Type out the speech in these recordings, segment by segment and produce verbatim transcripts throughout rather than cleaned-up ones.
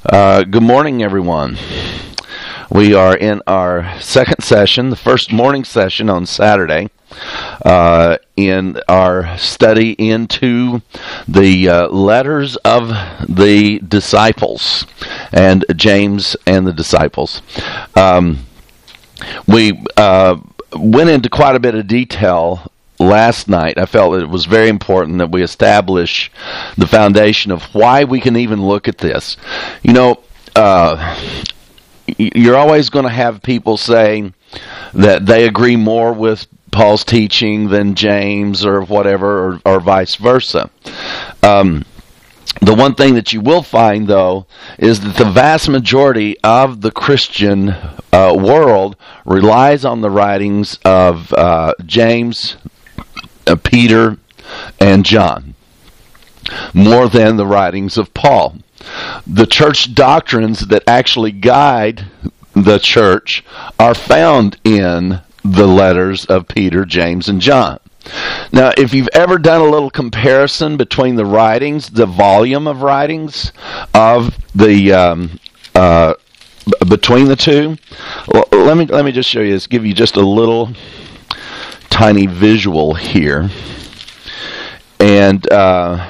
Uh, good morning, everyone. We are in our second session, the first morning session on Saturday, uh, in our study into the uh, letters of the disciples, and James and the disciples. Um, we uh, went into quite a bit of detail last night. I felt that it was very important that we establish the foundation of why we can even look at this. You know, uh, you're always going to have people saying that they agree more with Paul's teaching than James or whatever, or, or vice versa. Um, the one thing that you will find, though, is that the vast majority of the Christian uh, world relies on the writings of uh, James, Uh, Peter, and John, more than the writings of Paul. The church doctrines that actually guide the church are found in the letters of Peter, James, and John. Now, if you've ever done a little comparison between the writings, the volume of writings of the um, uh, b- between the two, well, let me let me just show you this. Give you just a little tiny visual here, and uh,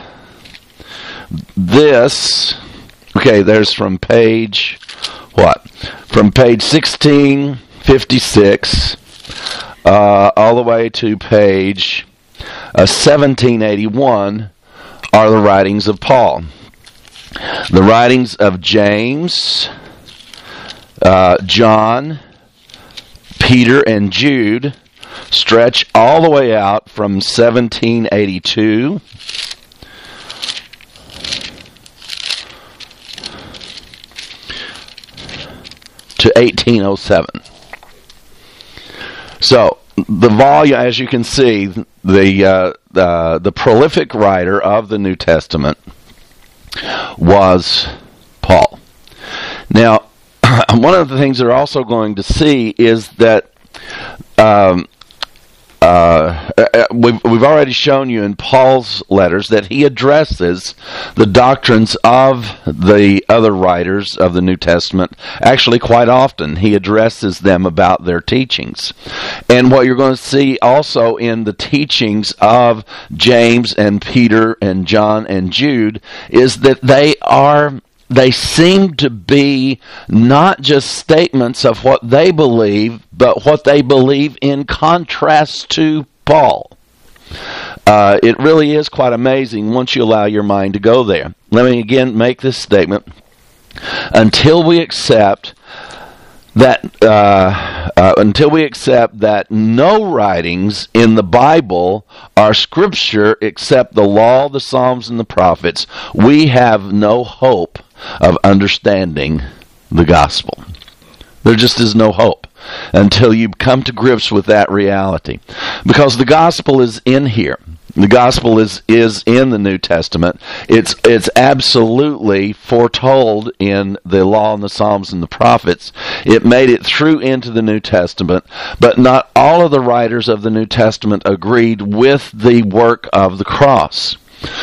this, okay, there's from page, what, from page sixteen fifty-six uh, all the way to page uh, seventeen eighty-one are the writings of Paul. The writings of James, uh, John, Peter, and Jude stretch all the way out from seventeen eighty-two to eighteen oh seven. So the volume, as you can see, the uh, uh, the prolific writer of the New Testament was Paul. Now, one of the things they're also going to see is that um, Uh, we've, we've already shown you in Paul's letters that he addresses the doctrines of the other writers of the New Testament. Actually, quite often, he addresses them about their teachings. And what you're going to see also in the teachings of James and Peter and John and Jude is that they are They seem to be not just statements of what they believe, but what they believe in contrast to Paul. Uh, it really is quite amazing once you allow your mind to go there. Let me again make this statement. Until we accept that, uh, uh, until we accept that no writings in the Bible are scripture except the law, the Psalms, and the prophets, we have no hope of understanding the gospel. There just is no hope until you come to grips with that reality. Because the gospel is in here. The gospel is, is in the New Testament. It's it's absolutely foretold in the law and the Psalms and the prophets. It made it through into the New Testament, but not all of the writers of the New Testament agreed with the work of the cross.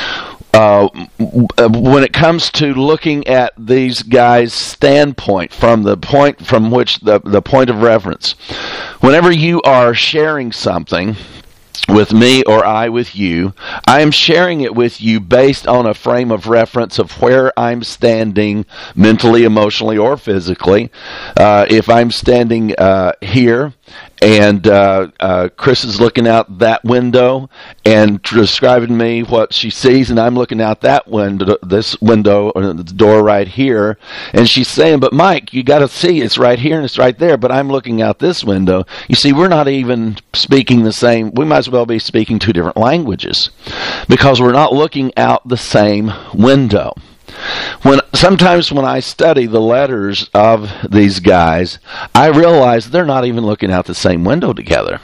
Uh, when it comes to looking at these guys' standpoint, from the point from which the, the point of reference, whenever you are sharing something with me or I with you, I am sharing it with you based on a frame of reference of where I'm standing mentally, emotionally, or physically. Uh, if I'm standing uh, here and uh, uh, Chris is looking out that window and describing to me what she sees, and I'm looking out that window, this window, or the door right here, and she's saying, but Mike, you got to see, it's right here and it's right there, but I'm looking out this window. You see, we're not even speaking the same, we might as well be speaking two different languages, because we're not looking out the same window. When sometimes when I study the letters of these guys, I realize they're not even looking out the same window together.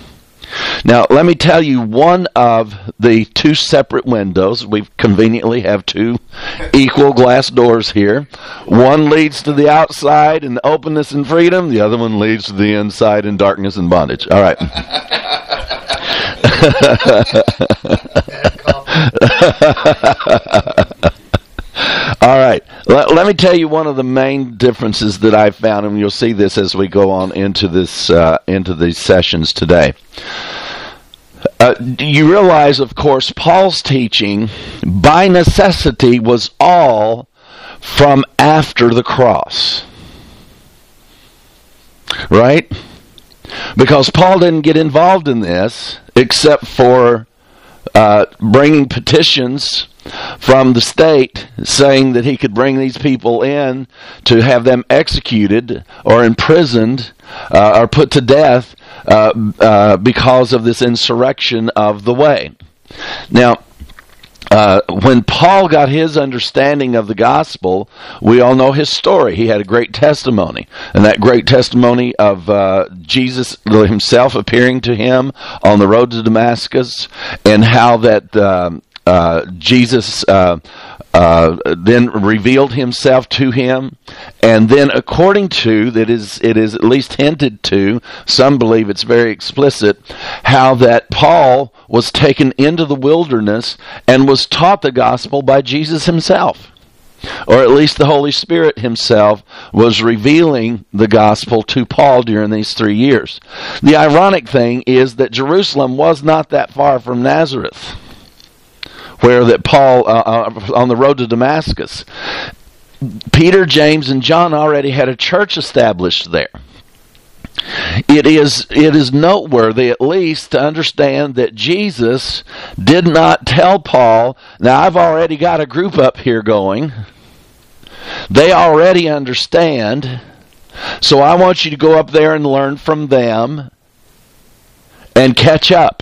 Now, let me tell you one of the two separate windows. We conveniently have two equal glass doors here. One leads to the outside in openness and freedom. The other one leads to the inside in darkness and bondage. All right. All right. Let, let me tell you one of the main differences that I've found, and you'll see this as we go on into this uh, into these sessions today. Uh, you realize, of course, Paul's teaching, by necessity, was all from after the cross. Right? Because Paul didn't get involved in this except for uh, bringing petitions from the state saying that he could bring these people in to have them executed or imprisoned uh, or put to death uh, uh, because of this insurrection of the way. Now, Uh, when Paul got his understanding of the gospel, we all know his story. He had a great testimony, and that great testimony of uh, Jesus himself appearing to him on the road to Damascus, and how that um, uh, Jesus uh, uh, then revealed himself to him, and then according to, that is, it is at least hinted to, some believe it's very explicit, how that Paul was taken into the wilderness and was taught the gospel by Jesus himself. Or at least the Holy Spirit himself was revealing the gospel to Paul during these three years. The ironic thing is that Jerusalem was not that far from Nazareth, where that Paul, uh, uh, on the road to Damascus, Peter, James, and John already had a church established there. It is it is noteworthy, at least, to understand that Jesus did not tell Paul, now I've already got a group up here going. They already understand, so I want you to go up there and learn from them and catch up.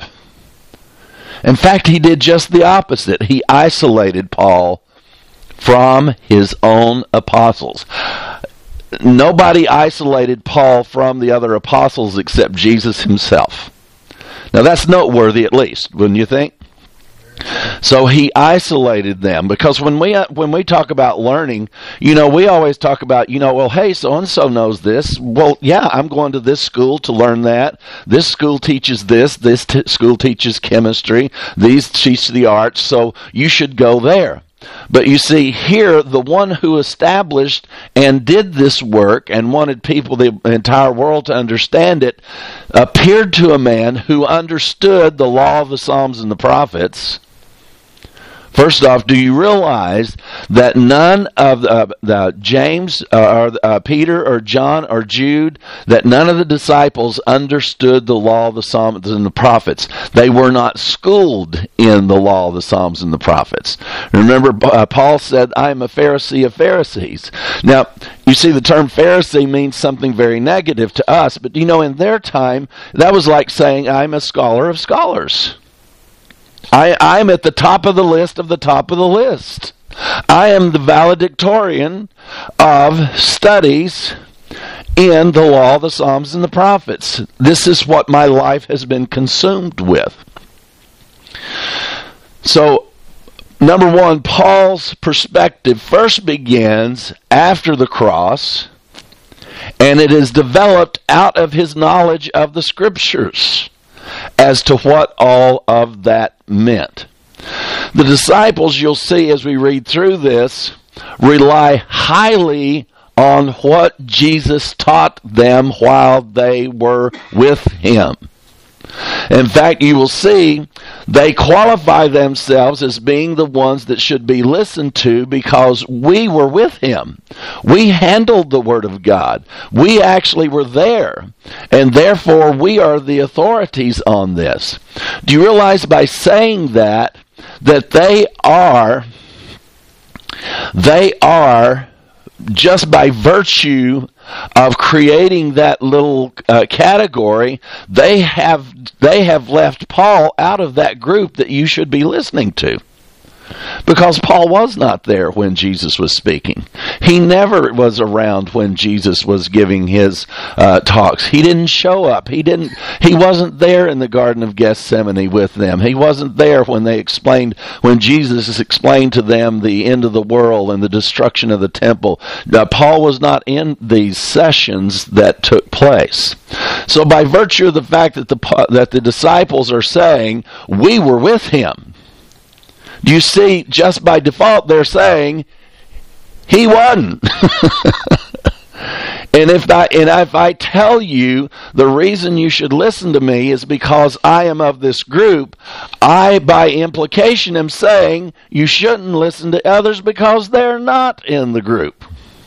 In fact, he did just the opposite. He isolated Paul from his own apostles. Nobody isolated Paul from the other apostles except Jesus himself. Now that's noteworthy, at least, wouldn't you think? So he isolated them, because when we when we talk about learning, you know, we always talk about, you know, well, hey, so-and-so knows this. Well, yeah, I'm going to this school to learn that. This school teaches this. This t- school teaches chemistry. These teach the arts, so you should go there. But you see, here, the one who established and did this work and wanted people, the entire world, to understand it, appeared to a man who understood the law of the Psalms and the prophets. First off, do you realize that none of the, the James uh, or uh, Peter or John or Jude, that none of the disciples understood the law of the Psalms and the prophets? They were not schooled in the law of the Psalms and the prophets. Remember, uh, Paul said, I am a Pharisee of Pharisees. Now, you see, the term Pharisee means something very negative to us, but you know, in their time, that was like saying, I'm a scholar of scholars. I, I'm at the top of the list of the top of the list. I am the valedictorian of studies in the law, the Psalms, and the prophets. This is what my life has been consumed with. So, number one, Paul's perspective first begins after the cross, and it is developed out of his knowledge of the Scriptures as to what all of that meant. The disciples, you'll see as we read through this, rely highly on what Jesus taught them while they were with him. In fact, you will see they qualify themselves as being the ones that should be listened to because we were with him. We handled the Word of God. We actually were there, and therefore we are the authorities on this. Do you realize by saying that, that they are, they are, just by virtue of creating that little uh, category, they have they have left Paul out of that group that you should be listening to. Because Paul was not there when Jesus was speaking. He never was around when Jesus was giving his uh, talks. He didn't show up. He didn't. He wasn't there in the Garden of Gethsemane with them. He wasn't there when they explained, when Jesus explained to them the end of the world and the destruction of the temple. Uh, Paul was not in these sessions that took place. So by virtue of the fact that the that the disciples are saying, we were with him, you see, just by default, they're saying, He wasn't. And if I and if I tell you the reason you should listen to me is because I am of this group, I, by implication, am saying you shouldn't listen to others because they're not in the group.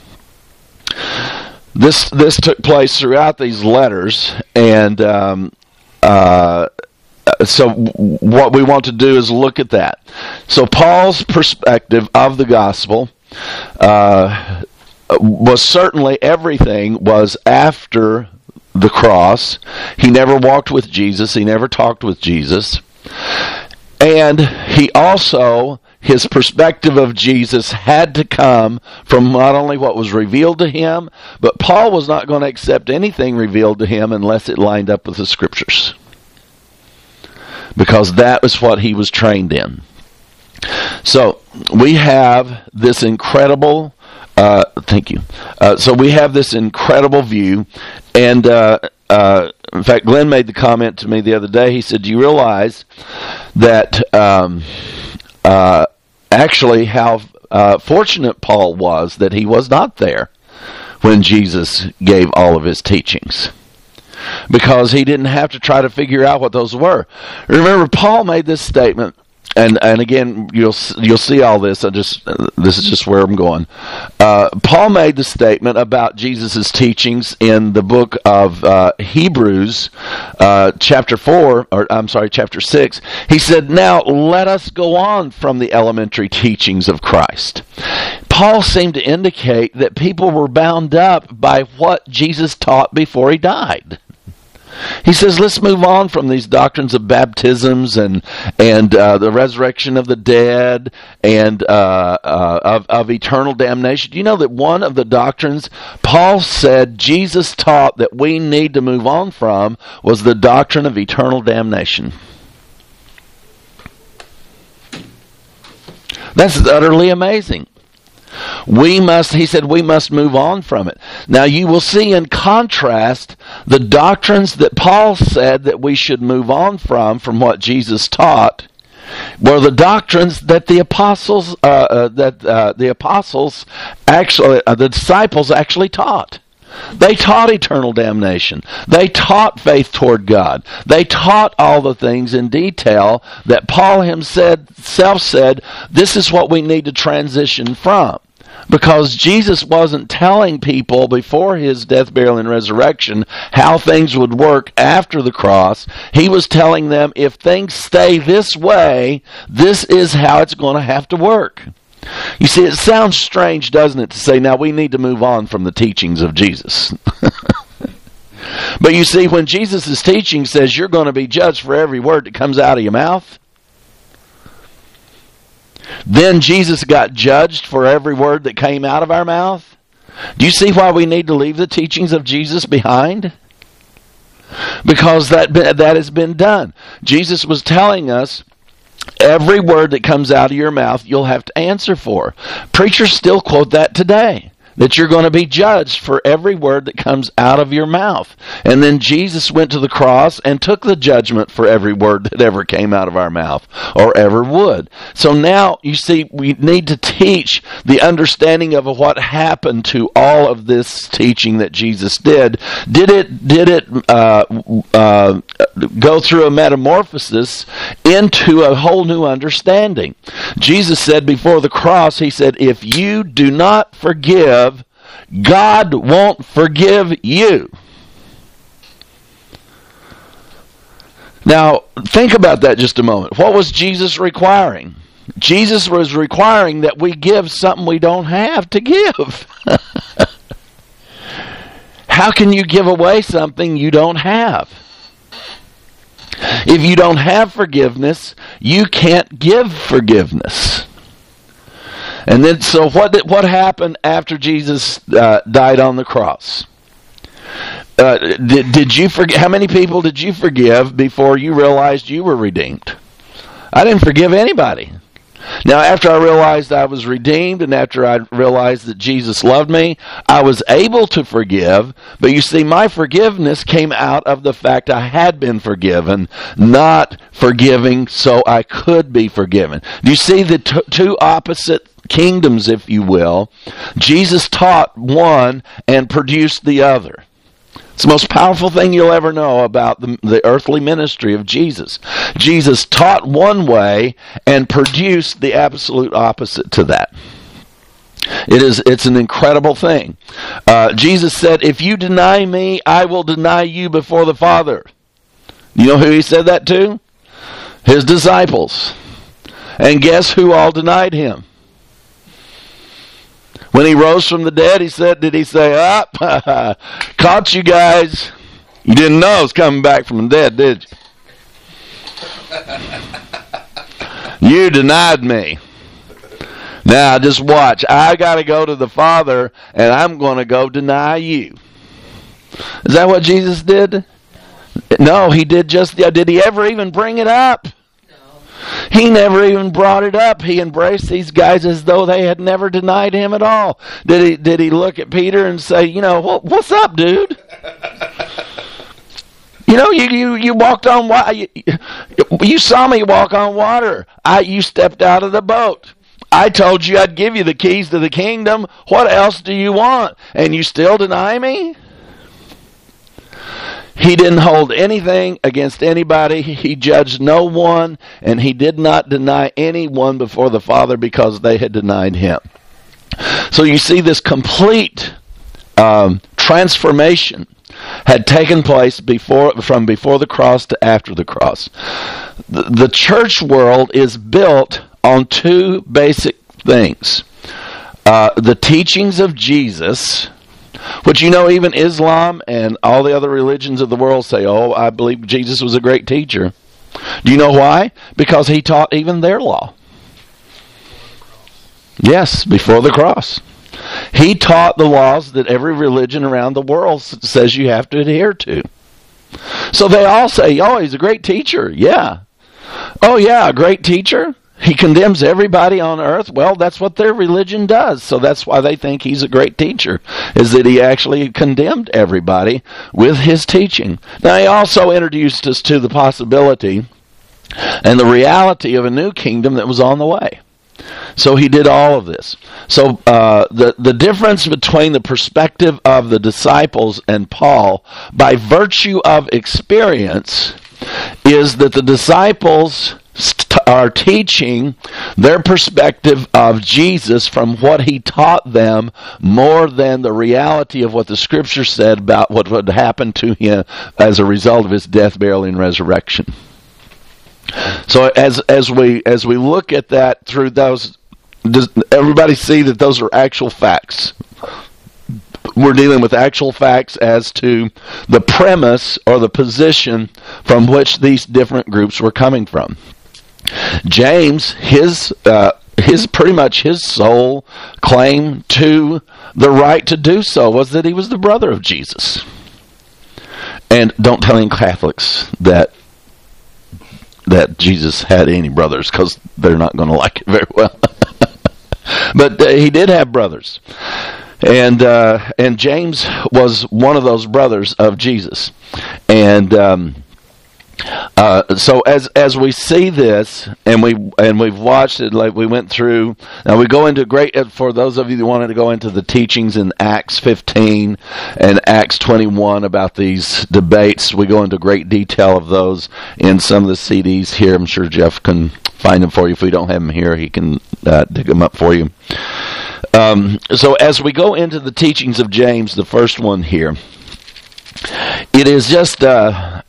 This this took place throughout these letters, and um, uh, so what we want to do is look at that. So Paul's perspective of the gospel uh, was certainly everything was after the cross. He never walked with Jesus. He never talked with Jesus. And he also, his perspective of Jesus had to come from not only what was revealed to him, but Paul was not going to accept anything revealed to him unless it lined up with the Scriptures. Because that was what he was trained in. So, we have this incredible Uh, thank you. Uh, so we have this incredible view, and uh, uh, in fact, Glenn made the comment to me the other day. He said, "Do you realize that um, uh, actually how uh, fortunate Paul was that he was not there when Jesus gave all of his teachings, because he didn't have to try to figure out what those were." Remember, Paul made this statement. And and again, you'll you'll see all this. I just this is just where I'm going. Uh, Paul made the statement about Jesus' teachings in the book of uh, Hebrews, uh, chapter four, or I'm sorry, chapter six. He said, "Now let us go on from the elementary teachings of Christ." Paul seemed to indicate that people were bound up by what Jesus taught before he died. He says, let's move on from these doctrines of baptisms and and uh, the resurrection of the dead and uh, uh, of, of eternal damnation. Do you know that one of the doctrines Paul said Jesus taught that we need to move on from was the doctrine of eternal damnation? That's utterly amazing. We must, he said, we must move on from it. Now you will see in contrast the doctrines that Paul said that we should move on from, from what Jesus taught, were the doctrines that the apostles, uh, uh, that uh, the apostles actually, uh, the disciples actually taught. They taught eternal damnation. They taught faith toward God. They taught all the things in detail that Paul himself said, this is what we need to transition from. Because Jesus wasn't telling people before his death, burial, and resurrection how things would work after the cross. He was telling them, if things stay this way, this is how it's going to have to work. You see, it sounds strange, doesn't it, to say, now we need to move on from the teachings of Jesus. But you see, when Jesus' teaching says you're going to be judged for every word that comes out of your mouth, then Jesus got judged for every word that came out of our mouth. Do you see why we need to leave the teachings of Jesus behind? Because that that has been done. Jesus was telling us, every word that comes out of your mouth, you'll have to answer for. Preachers still quote that today, that you're going to be judged for every word that comes out of your mouth. And then Jesus went to the cross and took the judgment for every word that ever came out of our mouth, or ever would. So now, you see, we need to teach the understanding of what happened to all of this teaching that Jesus did. Did it, did it uh, uh, go through a metamorphosis into a whole new understanding? Jesus said before the cross, he said, if you do not forgive, God won't forgive you. Now, think about that just a moment. What was Jesus requiring? Jesus was requiring that we give something we don't have to give. How can you give away something you don't have? If you don't have forgiveness, you can't give forgiveness. And then, so what did, what happened after Jesus uh, died on the cross? Uh, did, did you forgive? How many people did you forgive before you realized you were redeemed? I didn't forgive anybody. Now, after I realized I was redeemed and after I realized that Jesus loved me, I was able to forgive. But you see, my forgiveness came out of the fact I had been forgiven, not forgiving so I could be forgiven. Do you see the t- two opposite kingdoms, if you will. Jesus taught one and produced the other. It's the most powerful thing you'll ever know about the, the earthly ministry of Jesus. Jesus taught one way and produced the absolute opposite to that. It is, it's an incredible thing. Uh, Jesus said, if you deny me, I will deny you before the Father. You know who he said that to? His disciples. And guess who all denied him? When he rose from the dead, he said, did he say, up, oh, caught you guys. You didn't know I was coming back from the dead, did you? You denied me. Now, just watch. I got to go to the Father, and I'm going to go deny you. Is that what Jesus did? No, he did just, did he ever even bring it up? He never even brought it up. He embraced these guys as though they had never denied him at all. Did he Did he look at Peter and say, you know, well, what's up, dude? You know, you, you, you walked on water. You, you saw me walk on water. I You stepped out of the boat. I told you I'd give you the keys to the kingdom. What else do you want? And you still deny me? He didn't hold anything against anybody. He judged no one, and he did not deny anyone before the Father because they had denied him. So you see, this complete um, transformation had taken place before, from before the cross to after the cross. The, the church world is built on two basic things. Uh, the teachings of Jesus, which, you know, even Islam and all the other religions of the world say, oh, I believe Jesus was a great teacher. Do you know why? Because he taught even their law. Yes, before the cross. He taught the laws that every religion around the world says you have to adhere to. So they all say, oh, he's a great teacher. Yeah. Oh, yeah, a great teacher? He condemns everybody on earth. Well, that's what their religion does. So that's why they think he's a great teacher, is that he actually condemned everybody with his teaching. Now, he also introduced us to the possibility and the reality of a new kingdom that was on the way. So he did all of this. So uh, the, the difference between the perspective of the disciples and Paul, by virtue of experience, is that the disciples are teaching their perspective of Jesus from what he taught them more than the reality of what the Scripture said about what would happen to him as a result of his death, burial, and resurrection. So as as we as we look at that through those, does everybody see that those are actual facts? We're dealing with actual facts as to the premise or the position from which these different groups were coming from. James, his uh, his pretty much his sole claim to the right to do so was that he was the brother of Jesus. And don't tell any Catholics that that Jesus had any brothers, because they're not going to like it very well. But uh, he did have brothers. And uh, and James was one of those brothers of Jesus. And um, uh, so as as we see this, and we and we've watched it, like we went through. Now we go into great, for those of you that wanted to go into the teachings in Acts fifteen and Acts twenty-one about these debates, we go into great detail of those in some of the C Ds here. I'm sure Jeff can find them for you. If we don't have them here, he can uh, dig them up for you. Um, so as we go into the teachings of James, the first one here, it is just, uh,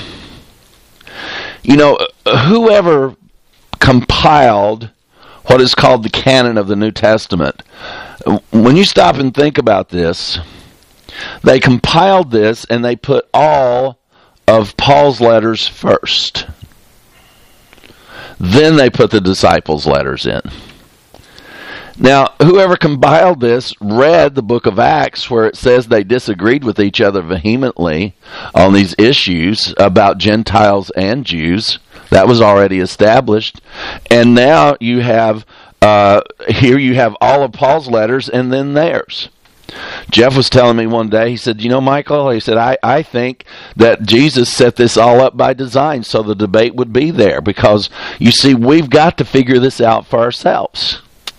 you know, whoever compiled what is called the canon of the New Testament, when you stop and think about this, they compiled this and they put all of Paul's letters first. Then they put the disciples' letters in. Now, whoever compiled this read the book of Acts, where it says they disagreed with each other vehemently on these issues about Gentiles and Jews. That was already established. And now you have, uh, here you have all of Paul's letters and then theirs. Jeff was telling me one day, he said, you know, Michael, he said, I, I think that Jesus set this all up by design so the debate would be there, because, you see, we've got to figure this out for ourselves.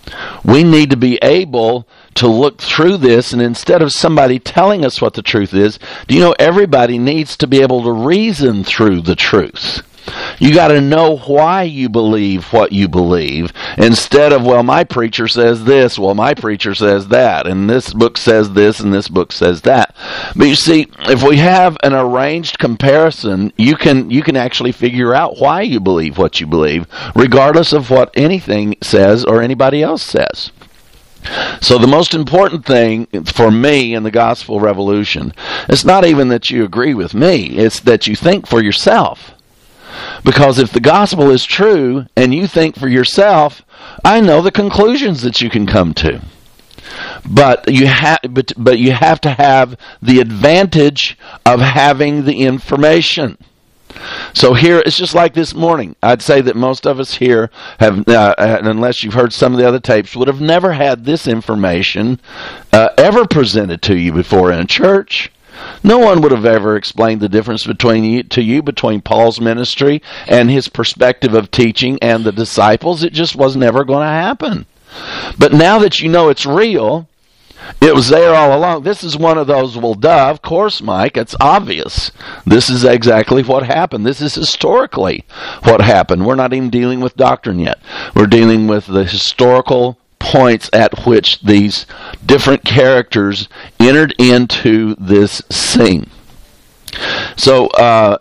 We need to be able to look through this, and instead of somebody telling us what the truth is, do you know everybody needs to be able to reason through the truth? You got to know why you believe what you believe, instead of, well, my preacher says this, well, my preacher says that, and this book says this, and this book says that. But you see, if we have an arranged comparison, you can you can actually figure out why you believe what you believe, regardless of what anything says or anybody else says. So the most important thing for me in the gospel revolution, it's not even that you agree with me, it's that you think for yourself. Because if the gospel is true and you think for yourself, I know the conclusions that you can come to. But you have but, but you have to have the advantage of having the information. So here, it's just like this morning. I'd say that most of us here have, uh, unless you've heard some of the other tapes, would have never had this information uh, ever presented to you before in a church. No one would have ever explained the difference between you, to you between Paul's ministry and his perspective of teaching and the disciples. It just was never going to happen. But now that you know it's real, it was there all along. This is one of those, well, duh, of course, Mike, it's obvious. This is exactly what happened. This is historically what happened. We're not even dealing with doctrine yet. We're dealing with the historical points at which these different characters entered into this scene. So, uh,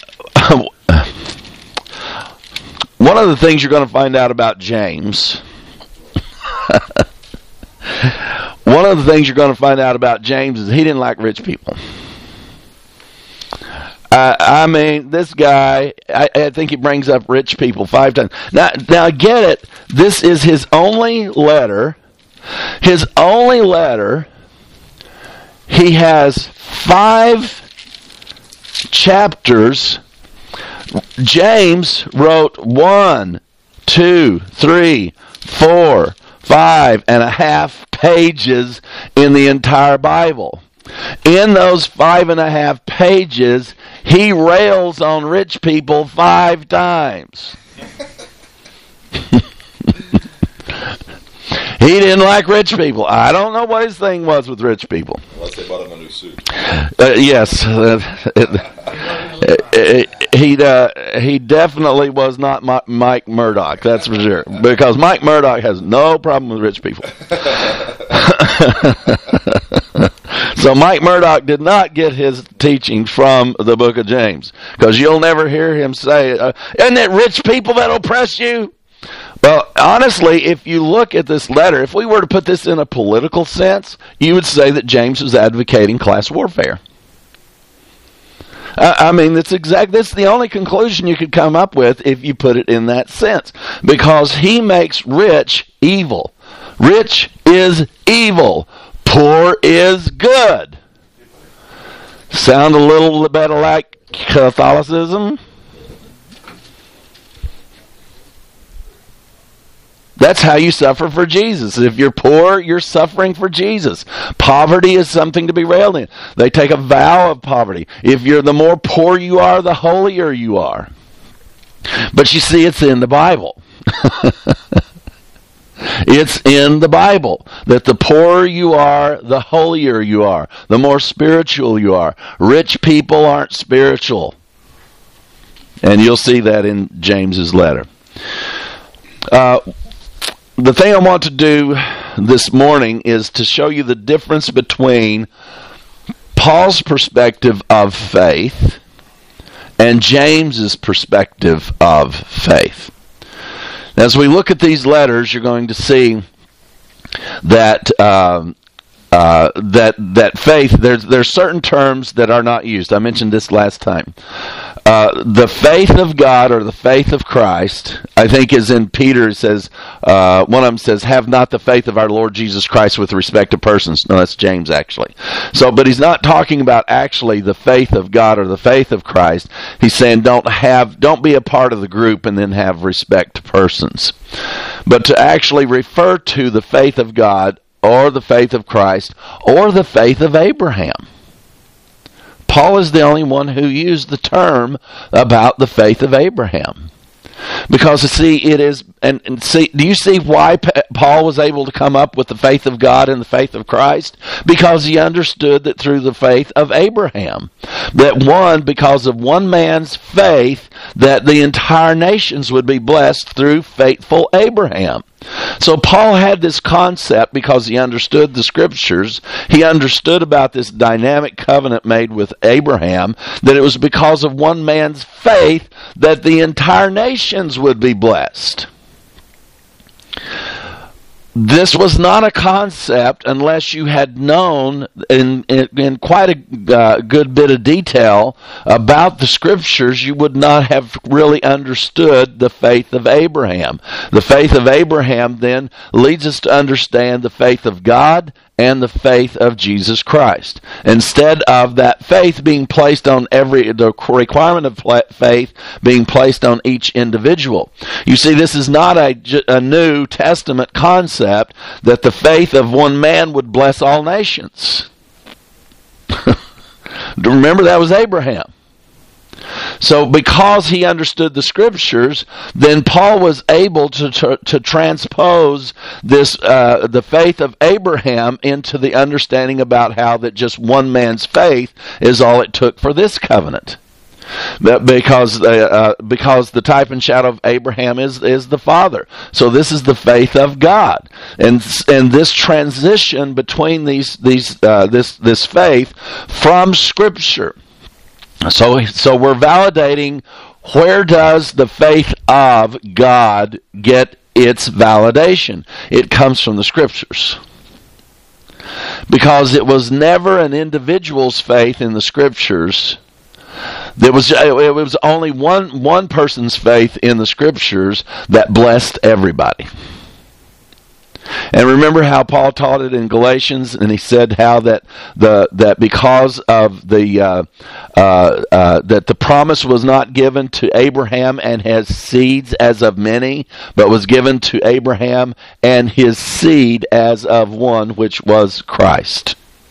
one of the things you're going to find out about James, one of the things you're going to find out about James is he didn't like rich people. Uh, I mean, this guy, I, I think he brings up rich people five times. Now, now, get it. This is his only letter. His only letter. He has five chapters. James wrote one, two, three, four, five and a half pages in the entire Bible. In those five and a half pages, he rails on rich people five times. He didn't like rich people. I don't know what his thing was with rich people. Unless they bought him a new suit. Uh, yes. Uh, it, it, he, uh, he definitely was not Ma- Mike Murdoch, that's for sure. Because Mike Murdoch has no problem with rich people. So Mike Murdoch did not get his teaching from the book of James. Because you'll never hear him say, uh, isn't it rich people that oppress you? Well, honestly, if you look at this letter, if we were to put this in a political sense, you would say that James was advocating class warfare. Uh, I mean, that's exact. That's the only conclusion you could come up with if you put it in that sense. Because he makes rich evil. Rich is evil. Poor is good. Sound a little bit like Catholicism? That's how you suffer for Jesus. If you're poor, you're suffering for Jesus. Poverty is something to be railed in. They take a vow of poverty. If you're the more poor you are, the holier you are. But you see, it's in the Bible. It's in the Bible that the poorer you are, the holier you are, the more spiritual you are. Rich people aren't spiritual. And you'll see that in James's letter. Uh, the thing I want to do this morning is to show you the difference between Paul's perspective of faith and James's perspective of faith. As we look at these letters, you're going to see that um, uh, that that faith. There's there's certain terms that are not used. I mentioned this last time. Uh, the faith of God or the faith of Christ, I think, is in Peter. It says uh, one of them says, "Have not the faith of our Lord Jesus Christ with respect to persons." No, that's James actually. So, but he's not talking about actually the faith of God or the faith of Christ. He's saying don't have, don't be a part of the group and then have respect to persons, but to actually refer to the faith of God or the faith of Christ or the faith of Abraham. Paul is the only one who used the term about the faith of Abraham. Because, see, it is, and, and see, do you see why P- Paul was able to come up with the faith of God and the faith of Christ? Because he understood that through the faith of Abraham, that one, because of one man's faith, that the entire nations would be blessed through faithful Abraham. So Paul had this concept because he understood the scriptures. He understood about this dynamic covenant made with Abraham, that it was because of one man's faith that the entire nations would be blessed. This was not a concept unless you had known in, in, in quite a uh, good bit of detail about the scriptures. You would not have really understood the faith of Abraham. The faith of Abraham then leads us to understand the faith of God and the faith of Jesus Christ. Instead of that faith being placed on every, the requirement of faith being placed on each individual. You see, this is not a, a New Testament concept that the faith of one man would bless all nations. Remember, that was Abraham. So because he understood the scriptures, then Paul was able to to, to transpose this uh, the faith of Abraham into the understanding about how that just one man's faith is all it took for this covenant. Because uh, uh, because the type and shadow of Abraham is is the Father. So this is the faith of God, and and this transition between these these uh, this this faith from Scripture. So, so we're validating, where does the faith of God get its validation? It comes from the Scriptures. Because it was never an individual's faith in the Scriptures. There was, it was only one, one person's faith in the Scriptures that blessed everybody. And remember how Paul taught it in Galatians, and he said how that the that because of the uh, uh, uh, that the promise was not given to Abraham and his seeds as of many, but was given to Abraham and his seed as of one, which was Christ.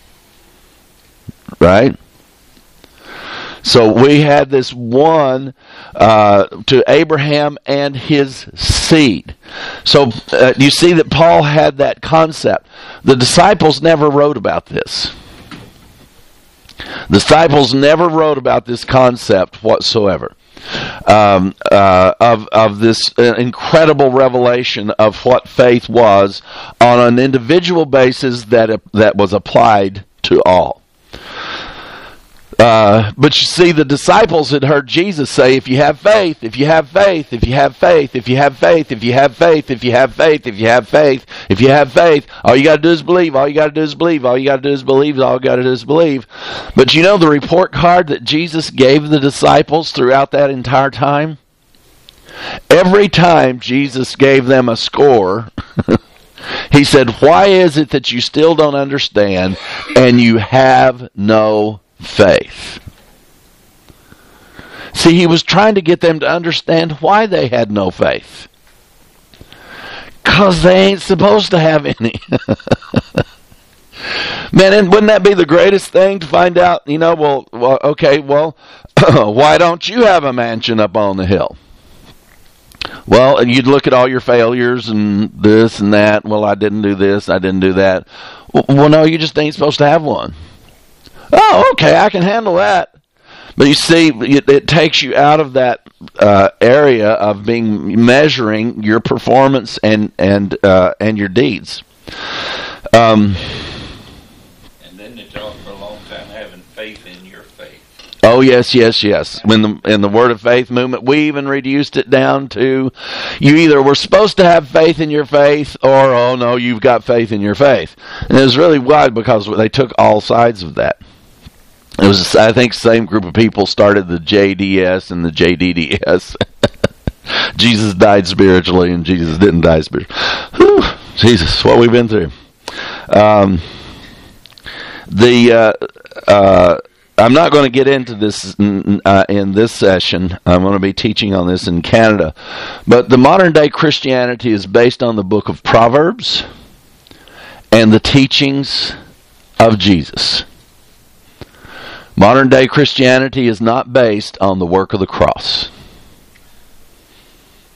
Right? So we had this one uh, to Abraham and his seed. So uh, you see that Paul had that concept. The disciples never wrote about this. The disciples never wrote about this concept whatsoever. Um, uh, of of this uh, incredible revelation of what faith was on an individual basis that uh, that was applied to all. Uh, but you see, the disciples had heard Jesus say, if you have faith, if you have faith, if you have faith, if you have faith, if you have faith, if you have faith, if you have faith, if you have faith, all you got to do is believe, all you got to do is believe, all you got to do is believe, all you got to do is believe. But you know the report card that Jesus gave the disciples throughout that entire time? Every time Jesus gave them a score, he said, why is it that you still don't understand and you have no faith? See, he was trying to get them to understand why they had no faith. Because they ain't supposed to have any. Man, and wouldn't that be the greatest thing to find out, you know, well, well okay, well, why don't you have a mansion up on the hill? Well, and you'd look at all your failures and this and that. Well, I didn't do this, I didn't do that. Well, no, you just ain't supposed to have one. Oh, okay, I can handle that. But you see, it, it takes you out of that uh, area of being measuring your performance and and uh, and your deeds. Um, and then they talk for a long time having faith in your faith. Oh yes, yes, yes. When the in the Word of Faith movement, we even reduced it down to you either were supposed to have faith in your faith, or oh no, you've got faith in your faith. And it was really wide because they took all sides of that. It was, I think, the same group of people started the J D S and the J D D S. Jesus died spiritually, and Jesus didn't die spiritually. Whew, Jesus, what we've been through. Um, the uh, uh, I'm not going to get into this uh, in this session. I'm going to be teaching on this in Canada. But the modern day Christianity is based on the book of Proverbs and the teachings of Jesus. Modern day Christianity is not based on the work of the cross.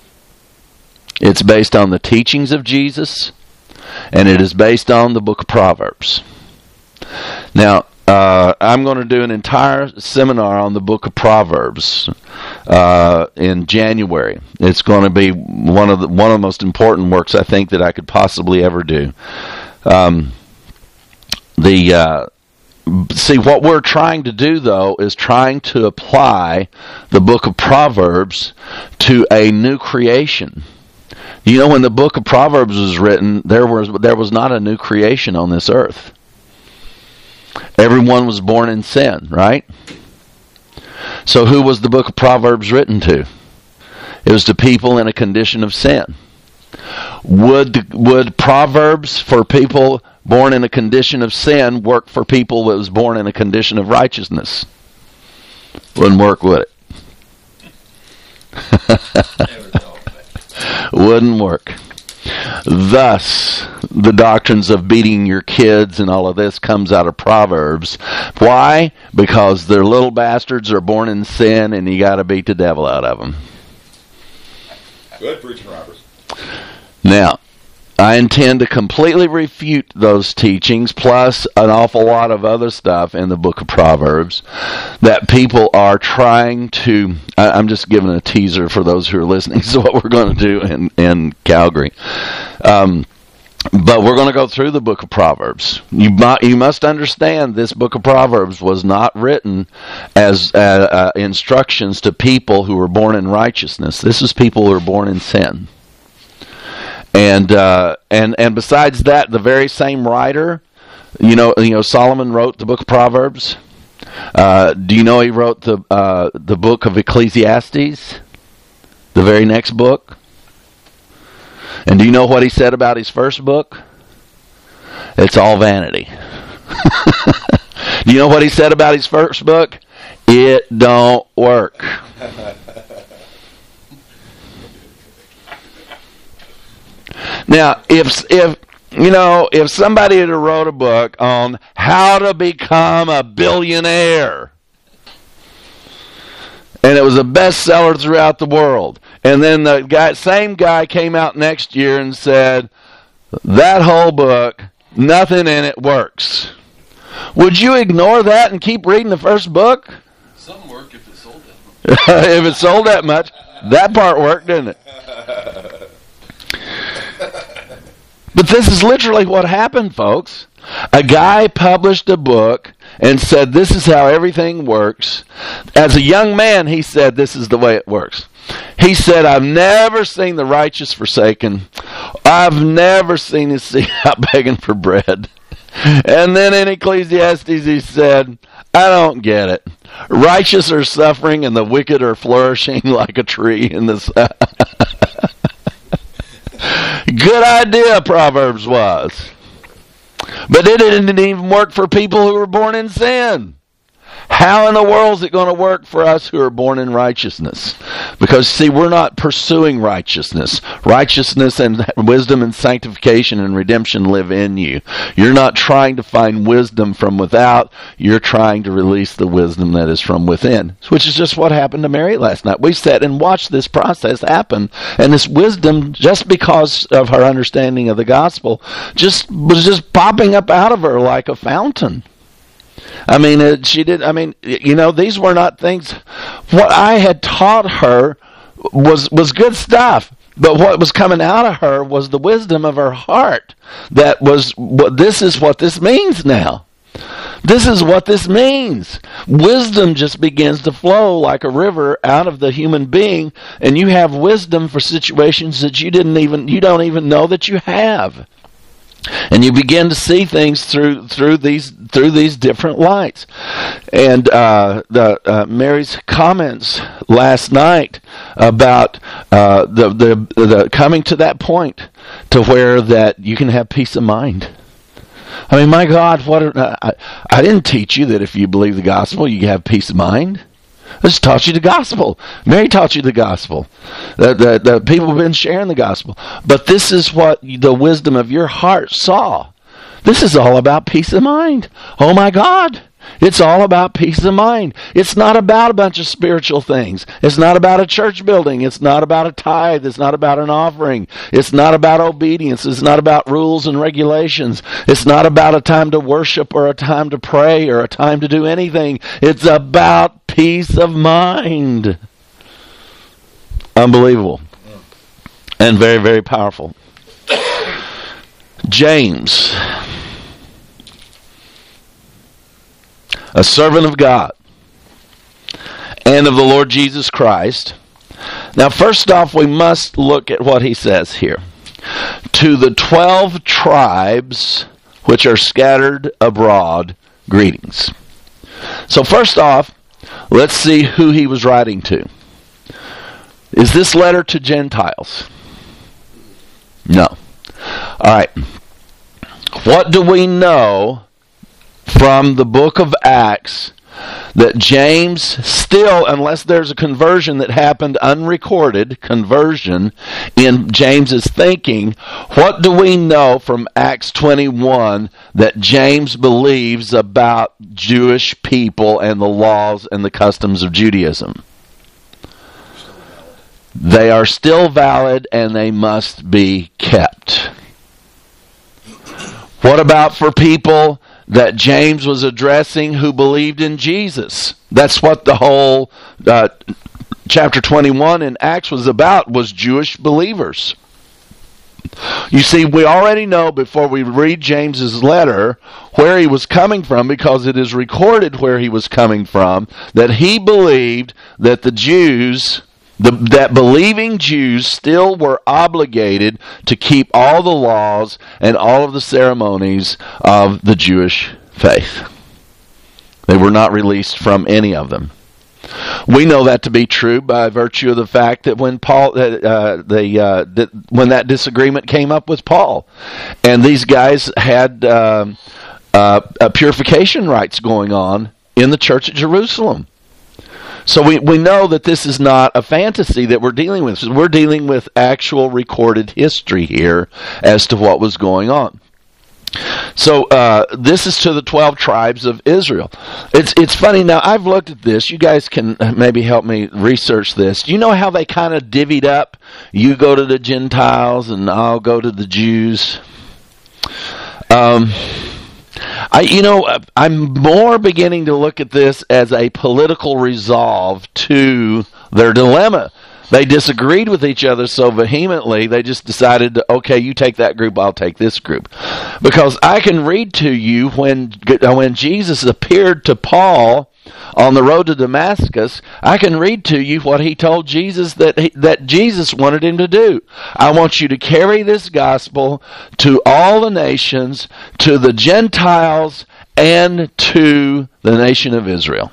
It's based on the teachings of Jesus, and it is based on the book of Proverbs. Now, uh, I'm going to do an entire seminar on the book of Proverbs uh, in January. It's going to be one of the one of the most important works I think that I could possibly ever do. Um, the uh, see what we're trying to do though is trying to apply the book of Proverbs to a new creation. You know, when the book of Proverbs was written, there was there was not a new creation on this earth. Everyone was born in sin, right? So who was the book of Proverbs written to? It was to people in a condition of sin. Would would Proverbs for people born in a condition of sin work for people that was born in a condition of righteousness? Wouldn't work, would it? Wouldn't work. Thus, the doctrines of beating your kids and all of this comes out of Proverbs. Why? Because their little bastards are born in sin and you got to beat the devil out of them. Good preaching, Roberts. Now, I intend to completely refute those teachings, plus an awful lot of other stuff in the book of Proverbs that people are trying to... I, I'm just giving a teaser for those who are listening to what we're going to do in, in Calgary. Um, but we're going to go through the book of Proverbs. You, mu- you must understand this book of Proverbs was not written as uh, uh, instructions to people who were born in righteousness. This is people who were born in sin. And uh, and and besides that, the very same writer, you know, you know, Solomon wrote the book of Proverbs. Uh, do you know he wrote the uh, the book of Ecclesiastes, the very next book? And do you know what he said about his first book? It's all vanity. Do you know what he said about his first book? It don't work. Now, if if you know, if somebody had wrote a book on how to become a billionaire, and it was a bestseller throughout the world, and then the guy, same guy came out next year and said, that whole book, nothing in it works, would you ignore that and keep reading the first book? Some work if it sold that much. If it sold that much, that part worked, didn't it? But this is literally what happened, folks. A guy published a book and said, this is how everything works. As a young man, he said, this is the way it works. He said, I've never seen the righteous forsaken. I've never seen his seed out begging for bread. And then in Ecclesiastes, he said, I don't get it. Righteous are suffering and the wicked are flourishing like a tree in the sun. Good idea, Proverbs was. But it didn't even work for people who were born in sin. How in the world is it going to work for us who are born in righteousness? Because, see, we're not pursuing righteousness. Righteousness and wisdom and sanctification and redemption live in you. You're not trying to find wisdom from without. You're trying to release the wisdom that is from within, which is just what happened to Mary last night. We sat and watched this process happen, and this wisdom, just because of her understanding of the gospel, just was just popping up out of her like a fountain. I mean, uh, she did, I mean, you know, these were not things, what I had taught her was, was good stuff, but what was coming out of her was the wisdom of her heart. That was, what this is what this means now. This is what this means. Wisdom just begins to flow like a river out of the human being, and you have wisdom for situations that you didn't even, you don't even know that you have. And you begin to see things through through these through these different lights. And uh, the uh, Mary's comments last night about uh, the, the the coming to that point to where that you can have peace of mind. I mean, my God, what? Uh, I, I didn't teach you that if you believe the gospel, you have peace of mind. I just taught you the gospel. Mary taught you the gospel. The, the, the people have been sharing the gospel. But this is what the wisdom of your heart saw. This is all about peace of mind. Oh my God. It's all about peace of mind. It's not about a bunch of spiritual things. It's not about a church building. It's not about a tithe. It's not about an offering. It's not about obedience. It's not about rules and regulations. It's not about a time to worship or a time to pray or a time to do anything. It's about peace of mind. Unbelievable. And very, very powerful. James, a servant of God and of the Lord Jesus Christ. Now, first off, we must look at what he says here. To the twelve tribes which are scattered abroad, greetings. So first off, let's see who he was writing to. Is this letter to Gentiles? No. All right. What do we know from the book of Acts that James still, unless there's a conversion that happened unrecorded, conversion in James's thinking, what do we know from Acts twenty-one that James believes about Jewish people and the laws and the customs of Judaism? They are still valid and they must be kept. What about for people that James was addressing who believed in Jesus? That's what the whole uh, chapter twenty-one in Acts was about, was Jewish believers. You see, we already know before we read James's letter where he was coming from, because it is recorded where he was coming from, that he believed that the Jews... The, that believing Jews still were obligated to keep all the laws and all of the ceremonies of the Jewish faith. They were not released from any of them. We know that to be true by virtue of the fact that when Paul, uh, the uh, that when that disagreement came up with Paul, and these guys had um, uh, uh, purification rites going on in the church at Jerusalem. So we, we know that this is not a fantasy that we're dealing with. We're dealing with actual recorded history here as to what was going on. So uh, this is to the twelve tribes of Israel. It's it's funny. Now, I've looked at this. You guys can maybe help me research this. Do you know how they kind of divvied up? You go to the Gentiles and I'll go to the Jews. Um... I, you know, I'm more beginning to look at this as a political resolve to their dilemma. They disagreed with each other so vehemently, they just decided, to, okay, you take that group, I'll take this group. Because I can read to you when when Jesus appeared to Paul on the road to Damascus, I can read to you what he told Jesus that he, that Jesus wanted him to do. I want you to carry this gospel to all the nations, to the Gentiles, and to the nation of Israel.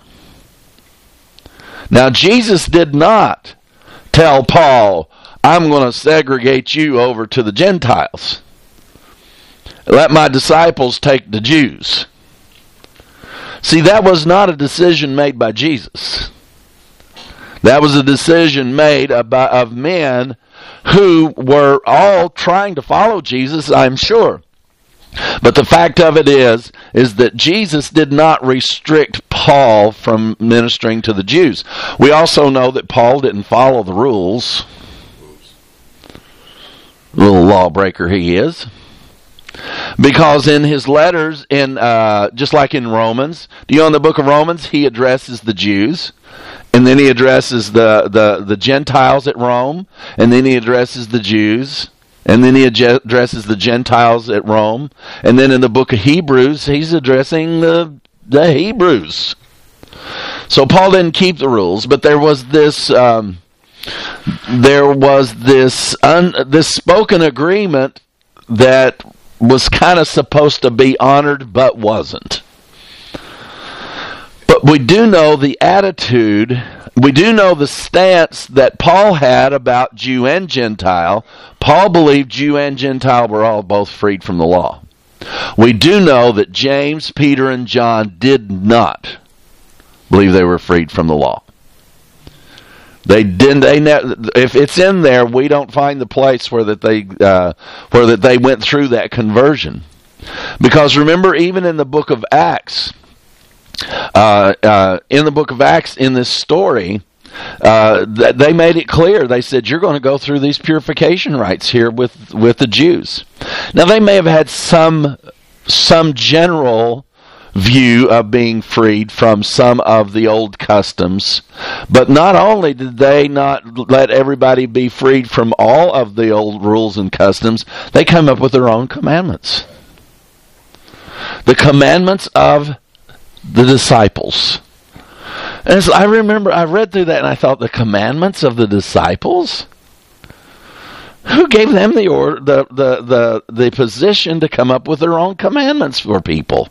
Now, Jesus did not tell Paul, I'm going to segregate you over to the Gentiles. Let my disciples take the Jews. See, that was not a decision made by Jesus. That was a decision made about, of men who were all trying to follow Jesus, I'm sure. But the fact of it is, is that Jesus did not restrict Paul from ministering to the Jews. We also know that Paul didn't follow the rules. Little lawbreaker he is. Because in his letters, in uh, just like in Romans, do you know in the book of Romans, he addresses the Jews, and then he addresses the, the, the Gentiles at Rome, and then he addresses the Jews, and then he addresses the Gentiles at Rome, and then in the book of Hebrews, he's addressing the, the Hebrews. So Paul didn't keep the rules, but there was this um, there was this un, this spoken agreement that was kind of supposed to be honored but wasn't. But we do know the attitude, we do know the stance that Paul had about Jew and Gentile. Paul believed Jew and Gentile were all both freed from the law. We do know that James, Peter, and John did not believe they were freed from the law. They didn't. They ne- if it's in there, we don't find the place where that they uh, where that they went through that conversion. Because remember, even in the book of Acts, uh, uh, in the book of Acts, in this story, uh, th- they made it clear. They said, you're going to go through these purification rites here with, with the Jews. Now, they may have had some some general view of being freed from some of the old customs, but not only did they not let everybody be freed from all of the old rules and customs, they come up with their own commandments. The commandments of the disciples. And so I remember I read through that and I thought, the commandments of the disciples? Who gave them the order, the, the, the, the position to come up with their own commandments for people?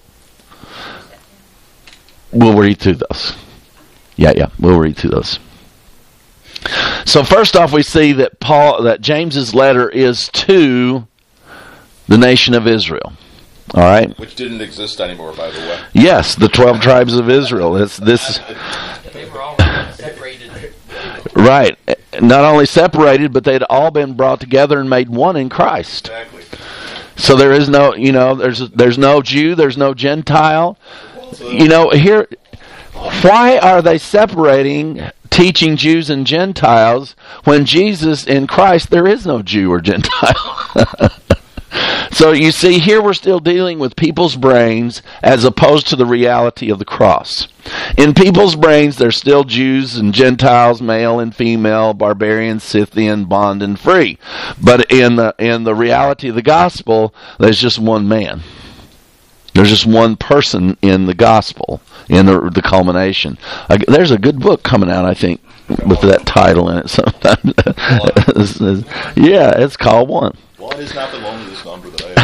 We'll read through those. Yeah, yeah, we'll read through those. So first off, we see that Paul, that James's letter is to the nation of Israel. All right, which didn't exist anymore, by the way. Yes, the twelve tribes of Israel. It's this. They were all separated. Right, not only separated, but they'd all been brought together and made one in Christ. Exactly. So there is no, you know, there's there's no Jew, there's no Gentile. You know, here, why are they separating, teaching Jews and Gentiles, when Jesus in Christ, there is no Jew or Gentile? So you see, here we're still dealing with people's brains as opposed to the reality of the cross. In people's brains, there's still Jews and Gentiles, male and female, barbarian, Scythian, bond and free. But in the in the reality of the gospel, there's just one man. There's just one person in the gospel, in the, the culmination. Uh, there's a good book coming out, I think, with that title in it sometime. Yeah, it's called One. One is not the loneliest number that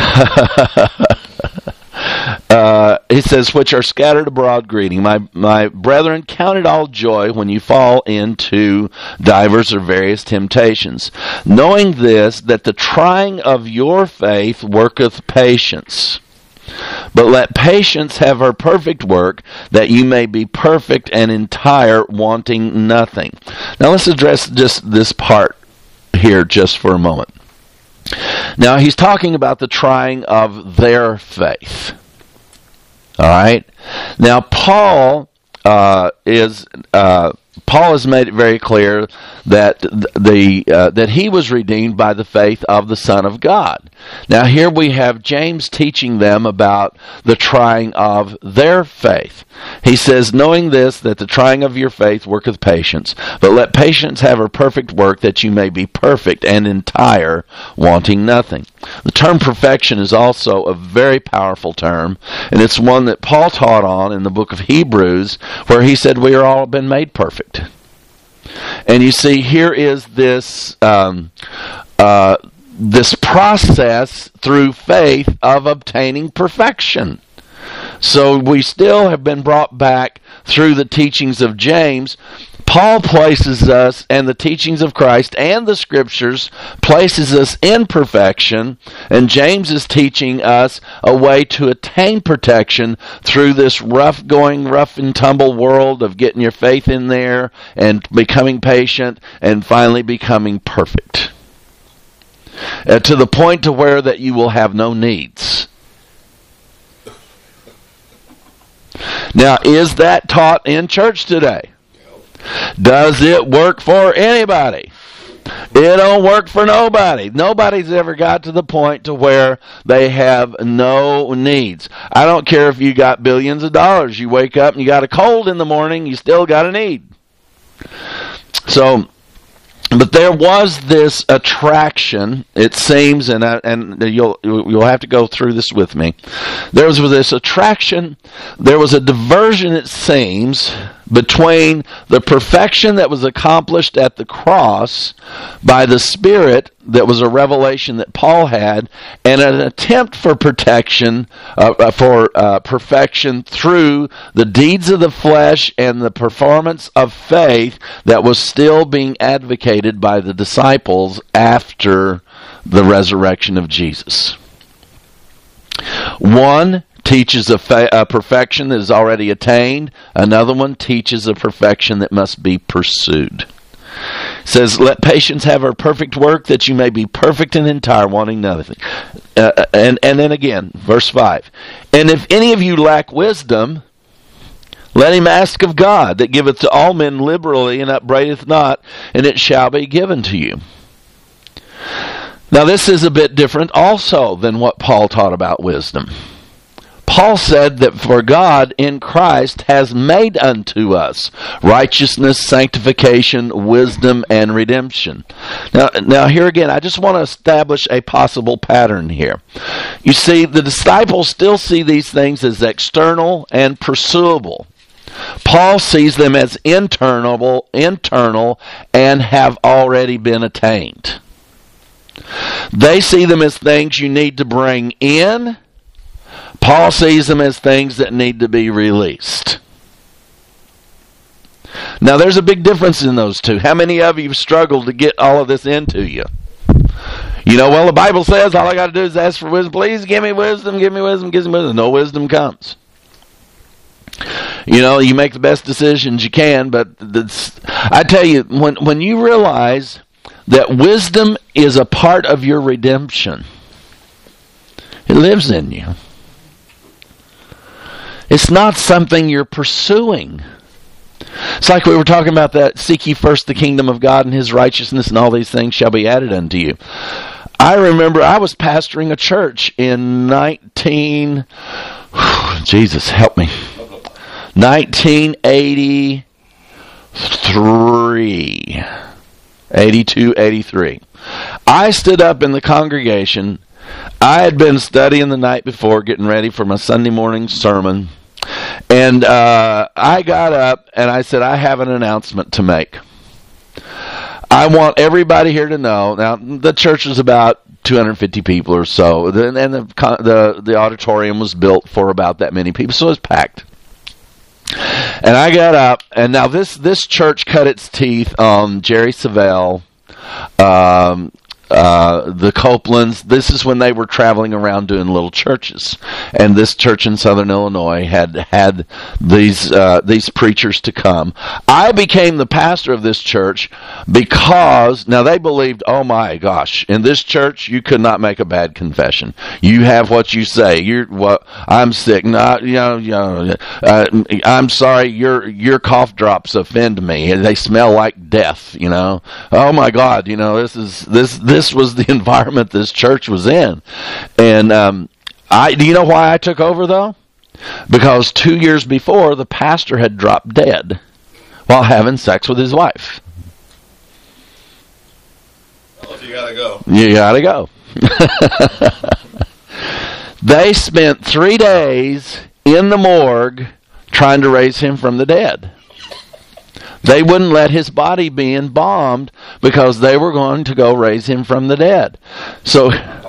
I have. uh, he says, which are scattered abroad greeting. My my brethren, count it all joy when you fall into divers or various temptations, knowing this, that the trying of your faith worketh patience. But let patience have her perfect work, that you may be perfect and entire, wanting nothing. Now let's address just this part here just for a moment. Now he's talking about the trying of their faith. All right. Now Paul uh, is uh, Paul has made it very clear that the uh, that he was redeemed by the faith of the Son of God. Now here we have James teaching them about the trying of their faith. He says, knowing this, that the trying of your faith worketh patience, but let patience have her perfect work, that you may be perfect and entire, wanting nothing. The term perfection is also a very powerful term, and it's one that Paul taught on in the book of Hebrews, where he said we are all been made perfect. And you see, here is this um, uh, this process through faith of obtaining perfection. So we still have been brought back through the teachings of James. Paul places us, and the teachings of Christ and the Scriptures places us in perfection, and James is teaching us a way to attain protection through this rough going, rough and tumble world of getting your faith in there and becoming patient and finally becoming perfect. Uh, to the point to where that you will have no needs. Now, is that taught in church today? Does it work for anybody? It don't work for nobody. Nobody's ever got to the point to where they have no needs. I don't care if you got billions of dollars. You wake up and you got a cold in the morning, you still got a need. So, but there was this attraction, it seems, and I, and you'll you'll have to go through this with me. There was this attraction, there was a diversion, it seems, between the perfection that was accomplished at the cross by the Spirit, that was a revelation that Paul had, and an attempt for protection, uh, for uh, perfection through the deeds of the flesh and the performance of faith that was still being advocated by the disciples after the resurrection of Jesus. One teaches a, fa- a perfection that is already attained. Another one teaches a perfection that must be pursued. It says, let patience have her perfect work, that you may be perfect and entire, wanting nothing. Uh, and, and then again, verse five. And if any of you lack wisdom, Let him ask of God, that giveth to all men liberally, and upbraideth not, and it shall be given to you. Now this is a bit different also than what Paul taught about wisdom. Paul said that for God in Christ has made unto us righteousness, sanctification, wisdom, and redemption. Now, now here again, I just want to establish a possible pattern here. You see, the disciples still see these things as external and pursuable. Paul sees them as internal, internal, and have already been attained. They see them as things you need to bring in. Paul sees them as things that need to be released. Now, there's a big difference in those two. How many of you have struggled to get all of this into you? You know, well, the Bible says all I got to do is ask for wisdom. Please give me wisdom, give me wisdom, give me wisdom. No wisdom comes. You know, you make the best decisions you can, but that's, I tell you, when when you realize that wisdom is a part of your redemption, it lives in you. It's not something you're pursuing. It's like we were talking about that, seek ye first the kingdom of God and his righteousness, and all these things shall be added unto you. I remember I was pastoring a church in nineteen, Jesus help me, nineteen eighty-three, eighty-two, eighty-three. I stood up in the congregation. I had been studying the night before, getting ready for my Sunday morning sermon. And uh, I got up and I said, I have an announcement to make. I want everybody here to know. Now, the church was about two hundred fifty people or so, and the, the, the auditorium was built for about that many people, so it was packed. And I got up, and now this, this church cut its teeth on Jerry Savelle, um, uh, the Copelands. This is when they were traveling around doing little churches. And this church in Southern Illinois had had these uh, these preachers to come. I became the pastor of this church because, now they believed, oh my gosh, in this church you could not make a bad confession. You have what you say. You're what I'm sick. Not, you know, you know uh, I'm sorry. Your your cough drops offend me. They smell like death. You know. Oh my God. You know, this is this this was the environment this church was in, and um, I. Do you know why I took over though? Because two years before, the pastor had dropped dead while having sex with his wife. Well, if you gotta go. You gotta go. They spent three days in the morgue trying to raise him from the dead. They wouldn't let his body be embalmed because they were going to go raise him from the dead. So,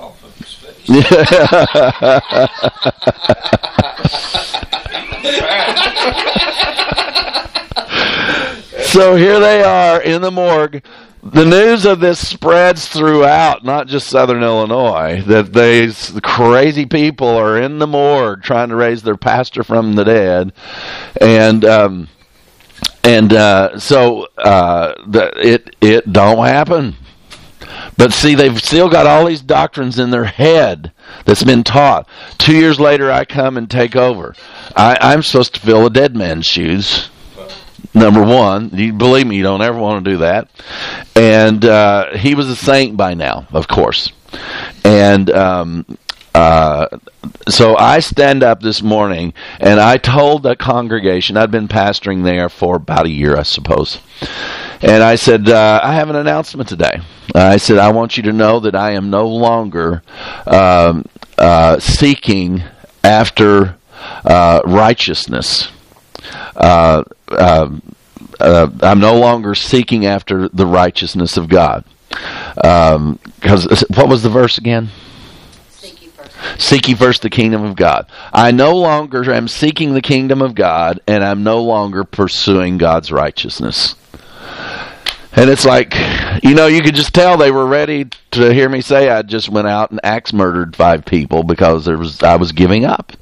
so here they are in the morgue. The news of this spreads throughout, not just Southern Illinois, that these crazy people are in the morgue trying to raise their pastor from the dead. And um, and uh, so uh, the, it it don't happen. But see, they've still got all these doctrines in their head that's been taught. Two years later, I come and take over. I, I'm supposed to fill a dead man's shoes. Number one, you believe me, you don't ever want to do that. And uh, he was a saint by now, of course. And um, uh, so I stand up this morning, and I told the congregation, I'd been pastoring there for about a year, I suppose. And I said, uh, I have an announcement today. I said, I want you to know that I am no longer um, uh, seeking after uh, righteousness. Uh, uh, uh, I'm no longer seeking after the righteousness of God. Um, 'cause, what was the verse again? Seek ye first. Seek ye first the kingdom of God. I no longer am seeking the kingdom of God, and I'm no longer pursuing God's righteousness. And it's like, you know, you could just tell they were ready to hear me say I just went out and axe murdered five people because there was I was giving up.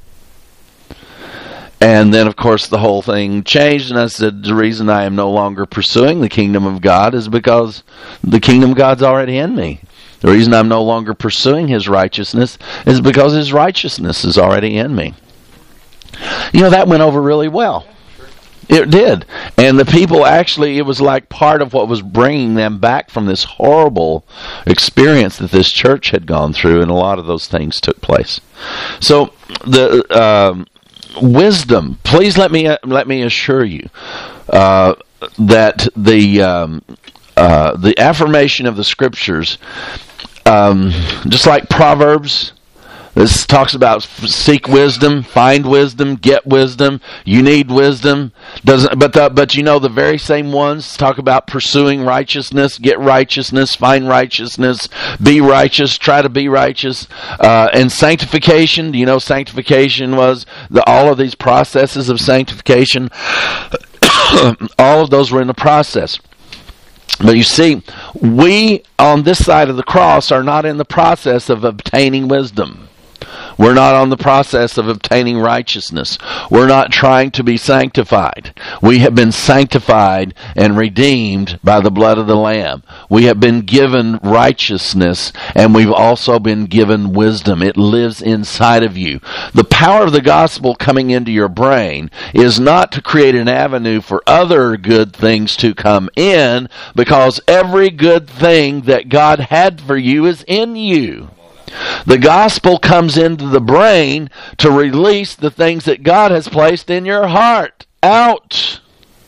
And then, of course, the whole thing changed, and I said, the reason I am no longer pursuing the kingdom of God is because the kingdom of God's already in me. The reason I'm no longer pursuing his righteousness is because his righteousness is already in me. You know, that went over really well. It did. And the people actually, it was like part of what was bringing them back from this horrible experience that this church had gone through, and a lot of those things took place. So the um, wisdom, please let me let me assure you uh, that the um, uh, the affirmation of the Scriptures, um, just like Proverbs, this talks about seek wisdom, find wisdom, get wisdom. You need wisdom. Doesn't, but the, but you know the very same ones talk about pursuing righteousness, get righteousness, find righteousness, be righteous, try to be righteous, uh, and sanctification. You know, sanctification was the, all of these processes of sanctification. All of those were in the process. But you see, we on this side of the cross are not in the process of obtaining wisdom. We're not on the process of obtaining righteousness. We're not trying to be sanctified. We have been sanctified and redeemed by the blood of the Lamb. We have been given righteousness, and we've also been given wisdom. It lives inside of you. The power of the gospel coming into your brain is not to create an avenue for other good things to come in, because every good thing that God had for you is in you. The gospel comes into the brain to release the things that God has placed in your heart out.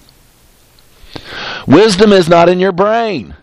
Wisdom is not in your brain.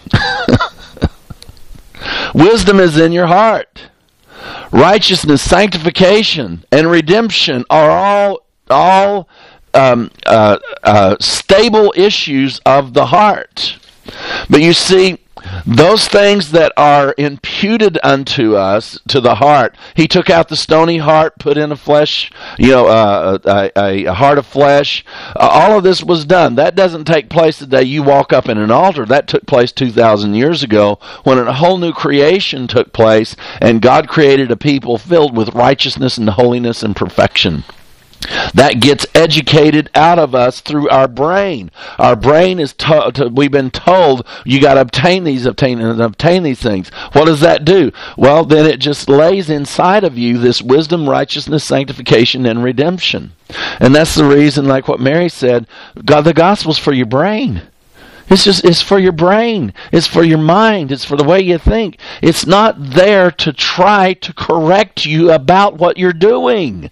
Wisdom is in your heart. Righteousness, sanctification, and redemption are all all um, uh, uh, stable issues of the heart. But you see, those things that are imputed unto us, to the heart, he took out the stony heart, put in a flesh, you know, uh, a, a heart of flesh. Uh, all of this was done. That doesn't take place the day you walk up in an altar. That took place two thousand years ago, when a whole new creation took place, and God created a people filled with righteousness and holiness and perfection. That gets educated out of us through our brain. Our brain is to, to, we've been told you got to obtain these, obtain and obtain these things. What does that do? Well, then it just lays inside of you this wisdom, righteousness, sanctification, and redemption. And that's the reason, like what Mary said, God, the gospel's for your brain. It's just, it's for your brain. It's for your mind. It's for the way you think. It's not there to try to correct you about what you're doing.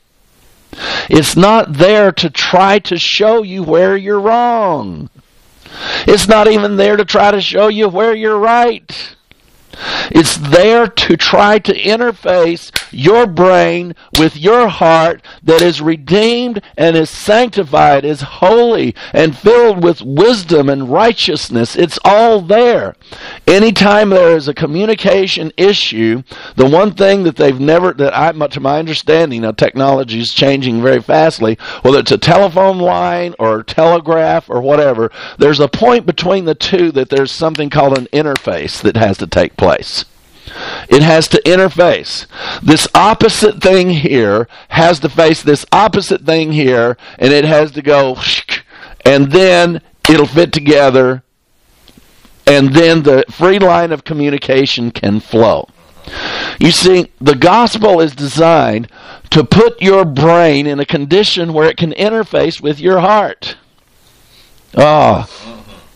It's not there to try to show you where you're wrong. It's not even there to try to show you where you're right. It's there to try to interface your brain with your heart that is redeemed and is sanctified, is holy and filled with wisdom and righteousness. It's all there. Anytime there is a communication issue, the one thing that they've never, that I, to my understanding, now technology is changing very fastly, whether it's a telephone line or a telegraph or whatever, there's a point between the two that there's something called an interface that has to take place. Place. It has to interface. This opposite thing here has to face this opposite thing here, and it has to go, and then it'll fit together, and then the free line of communication can flow. You see, the gospel is designed to put your brain in a condition where it can interface with your heart. Ah. Oh.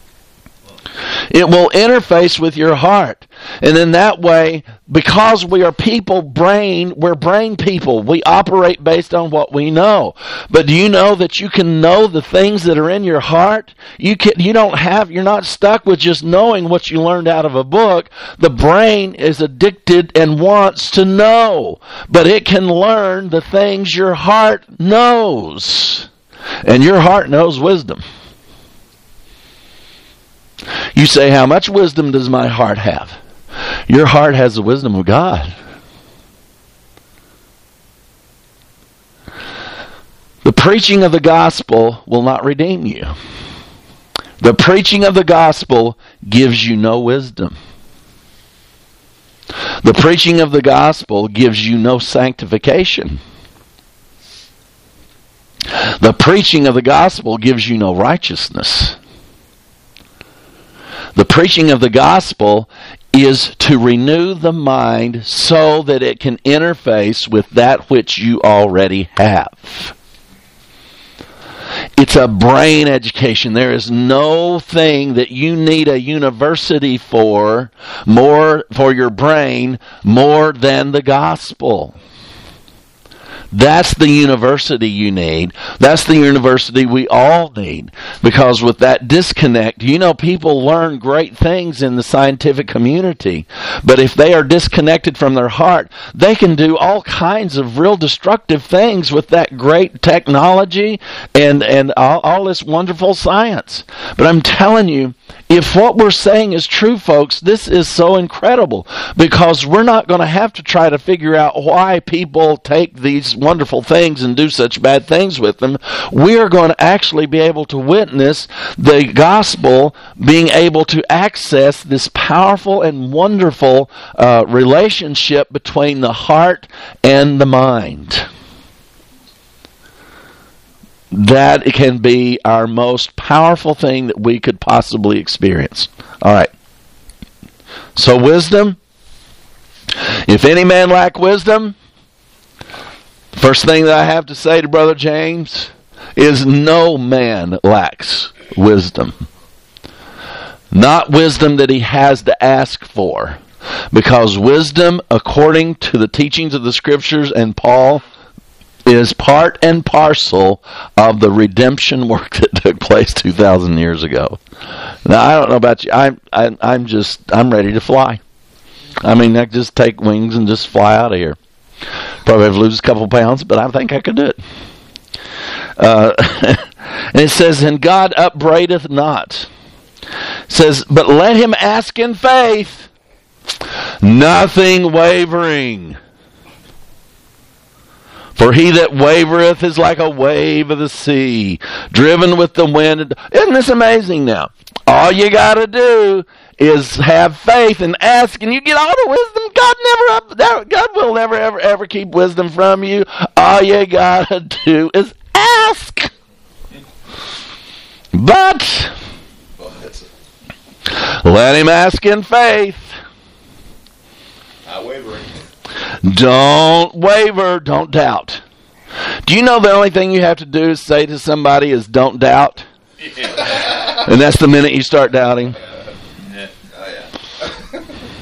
It will interface with your heart. And in that way, because we are people brain, we're brain people. We operate based on what we know. But do you know that you can know the things that are in your heart? You can, you don't have, you're not stuck with just knowing what you learned out of a book. The brain is addicted and wants to know. But it can learn the things your heart knows. And your heart knows wisdom. You say, how much wisdom does my heart have? Your heart has the wisdom of God. The preaching of the gospel will not redeem you. The preaching of the gospel gives you no wisdom. The preaching of the gospel gives you no sanctification. The preaching of the gospel gives you no righteousness. The preaching of the gospel is to renew the mind so that it can interface with that which you already have. It's a brain education. There is no thing that you need a university for more for your brain more than the gospel. That's the university you need. That's the university we all need. Because with that disconnect, you know, people learn great things in the scientific community. But if they are disconnected from their heart, they can do all kinds of real destructive things with that great technology and, and all, all this wonderful science. But I'm telling you, if what we're saying is true, folks, this is so incredible. Because we're not going to have to try to figure out why people take these wonderful things and do such bad things with them. We are going to actually be able to witness the gospel being able to access this powerful and wonderful uh, relationship between the heart and the mind. That can be our most powerful thing that we could possibly experience. All right. So wisdom. If any man lack wisdom, first thing that I have to say to Brother James is no man lacks wisdom. Not wisdom that he has to ask for. Because wisdom, according to the teachings of the Scriptures and Paul, is part and parcel of the redemption work that took place two thousand years ago. Now, I don't know about you. I'm, I'm, I'm just, I'm ready to fly. I mean, I just take wings and just fly out of here. Probably have to lose a couple pounds, but I think I could do it. Uh, and it says, and God upbraideth not. It says, but let him ask in faith, nothing wavering. For he that wavereth is like a wave of the sea, driven with the wind. Isn't this amazing now? All you got to do is have faith and ask, and you get all the wisdom. God never, God will never, ever, ever keep wisdom from you. All you got to do is ask. But let him ask in faith. Not wavering. Don't waver. Don't doubt. Do you know the only thing you have to do is say to somebody is don't doubt? Yeah. And that's the minute you start doubting. Yeah. Oh, yeah.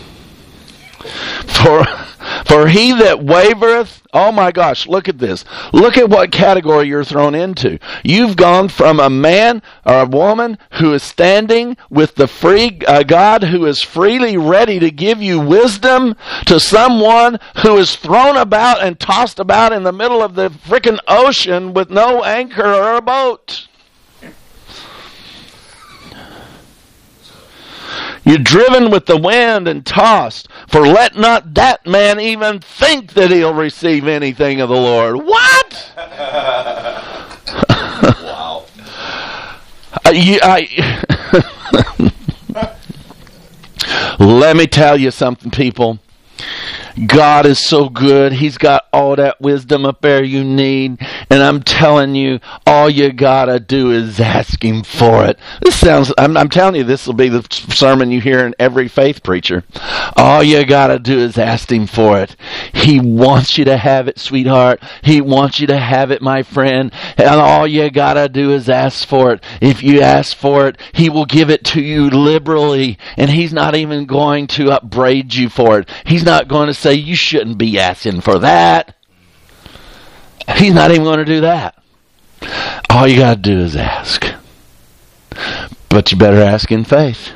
For, for he that wavereth, oh my gosh, look at this. Look at what category you're thrown into. You've gone from a man or a woman who is standing with the free uh, God who is freely ready to give you wisdom to someone who is thrown about and tossed about in the middle of the frickin' ocean with no anchor or a boat. You're driven with the wind and tossed. For let not that man even think that he'll receive anything of the Lord. What? Wow. uh, you, I, let me tell you something, people. God is so good. He's got all that wisdom up there you need. And I'm telling you, all you gotta do is ask him for it. This sounds, I'm, I'm telling you, this will be the sermon you hear in every faith preacher. All you gotta do is ask him for it. He wants you to have it, sweetheart. He wants you to have it, my friend. And all you gotta do is ask for it. If you ask for it, he will give it to you liberally. And he's not even going to upbraid you for it. He's not going to say, you shouldn't be asking for that. He's not even going to do that. All you got to do is ask. But you better ask in faith.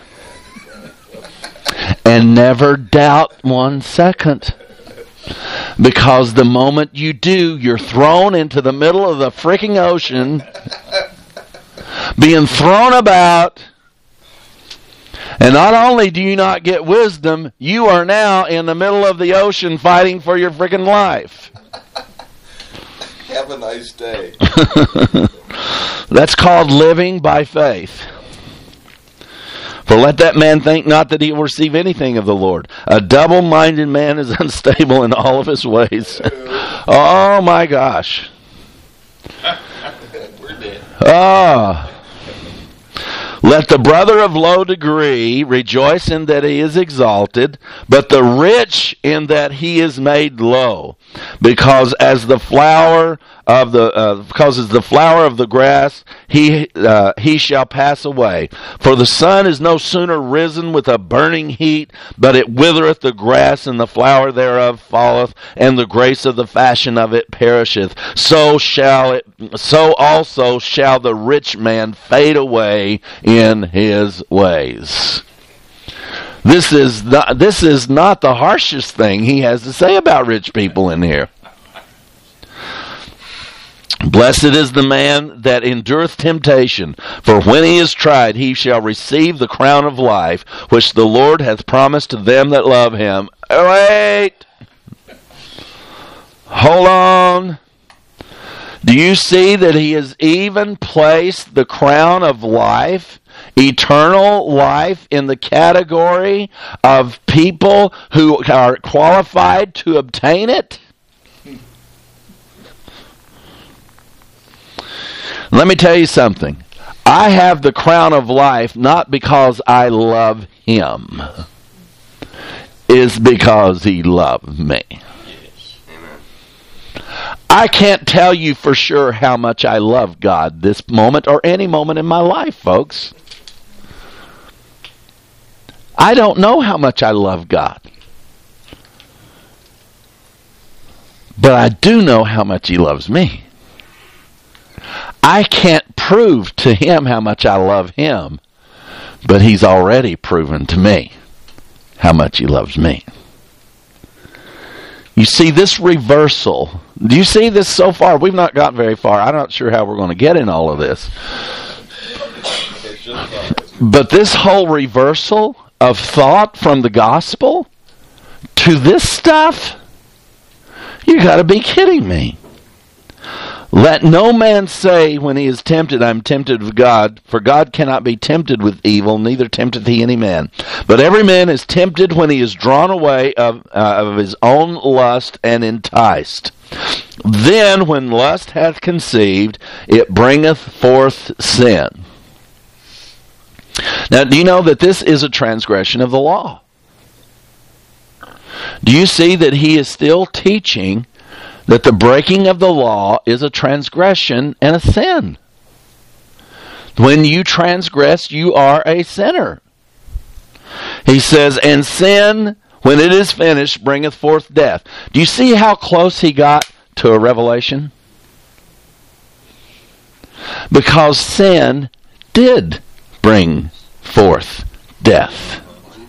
And never doubt one second. Because the moment you do, you're thrown into the middle of the freaking ocean, being thrown about. And not only do you not get wisdom, you are now in the middle of the ocean fighting for your freaking life. Have a nice day. That's called living by faith. For let that man think not that he will receive anything of the Lord. A double-minded man is unstable in all of his ways. Oh my gosh. We're dead. Ah. Let the brother of low degree rejoice in that he is exalted, but the rich in that he is made low. Because as the flower of the uh, because as the flower of the grass, he uh, he shall pass away. For the sun is no sooner risen with a burning heat, but it withereth the grass, and the flower thereof falleth, and the grace of the fashion of it perisheth. So shall it. So also shall the rich man fade away in his ways. This is not, this is not the harshest thing he has to say about rich people in here. Blessed is the man that endureth temptation, for when he is tried, he shall receive the crown of life, which the Lord hath promised to them that love him. Wait! Hold on. Do you see that he has even placed the crown of life, eternal life, in the category of people who are qualified to obtain it? Let me tell you something. I have the crown of life not because I love him. It's because he loved me. I can't tell you for sure how much I love God this moment or any moment in my life, folks. I don't know how much I love God. But I do know how much he loves me. I can't prove to him how much I love him, but he's already proven to me how much he loves me. You see this reversal. Do you see this so far? We've not got very far. I'm not sure how we're going to get in all of this. But this whole reversal of thought from the gospel to this stuff, you got to be kidding me. Let no man say when he is tempted, I am tempted of God, for God cannot be tempted with evil, neither tempteth he any man. But every man is tempted when he is drawn away of, uh, of his own lust and enticed. Then when lust hath conceived, it bringeth forth sin. Now, do you know that this is a transgression of the law? Do you see that he is still teaching that the breaking of the law is a transgression and a sin? When you transgress, you are a sinner. He says, and sin, when it is finished, bringeth forth death. Do you see how close he got to a revelation? Because sin did bring forth death.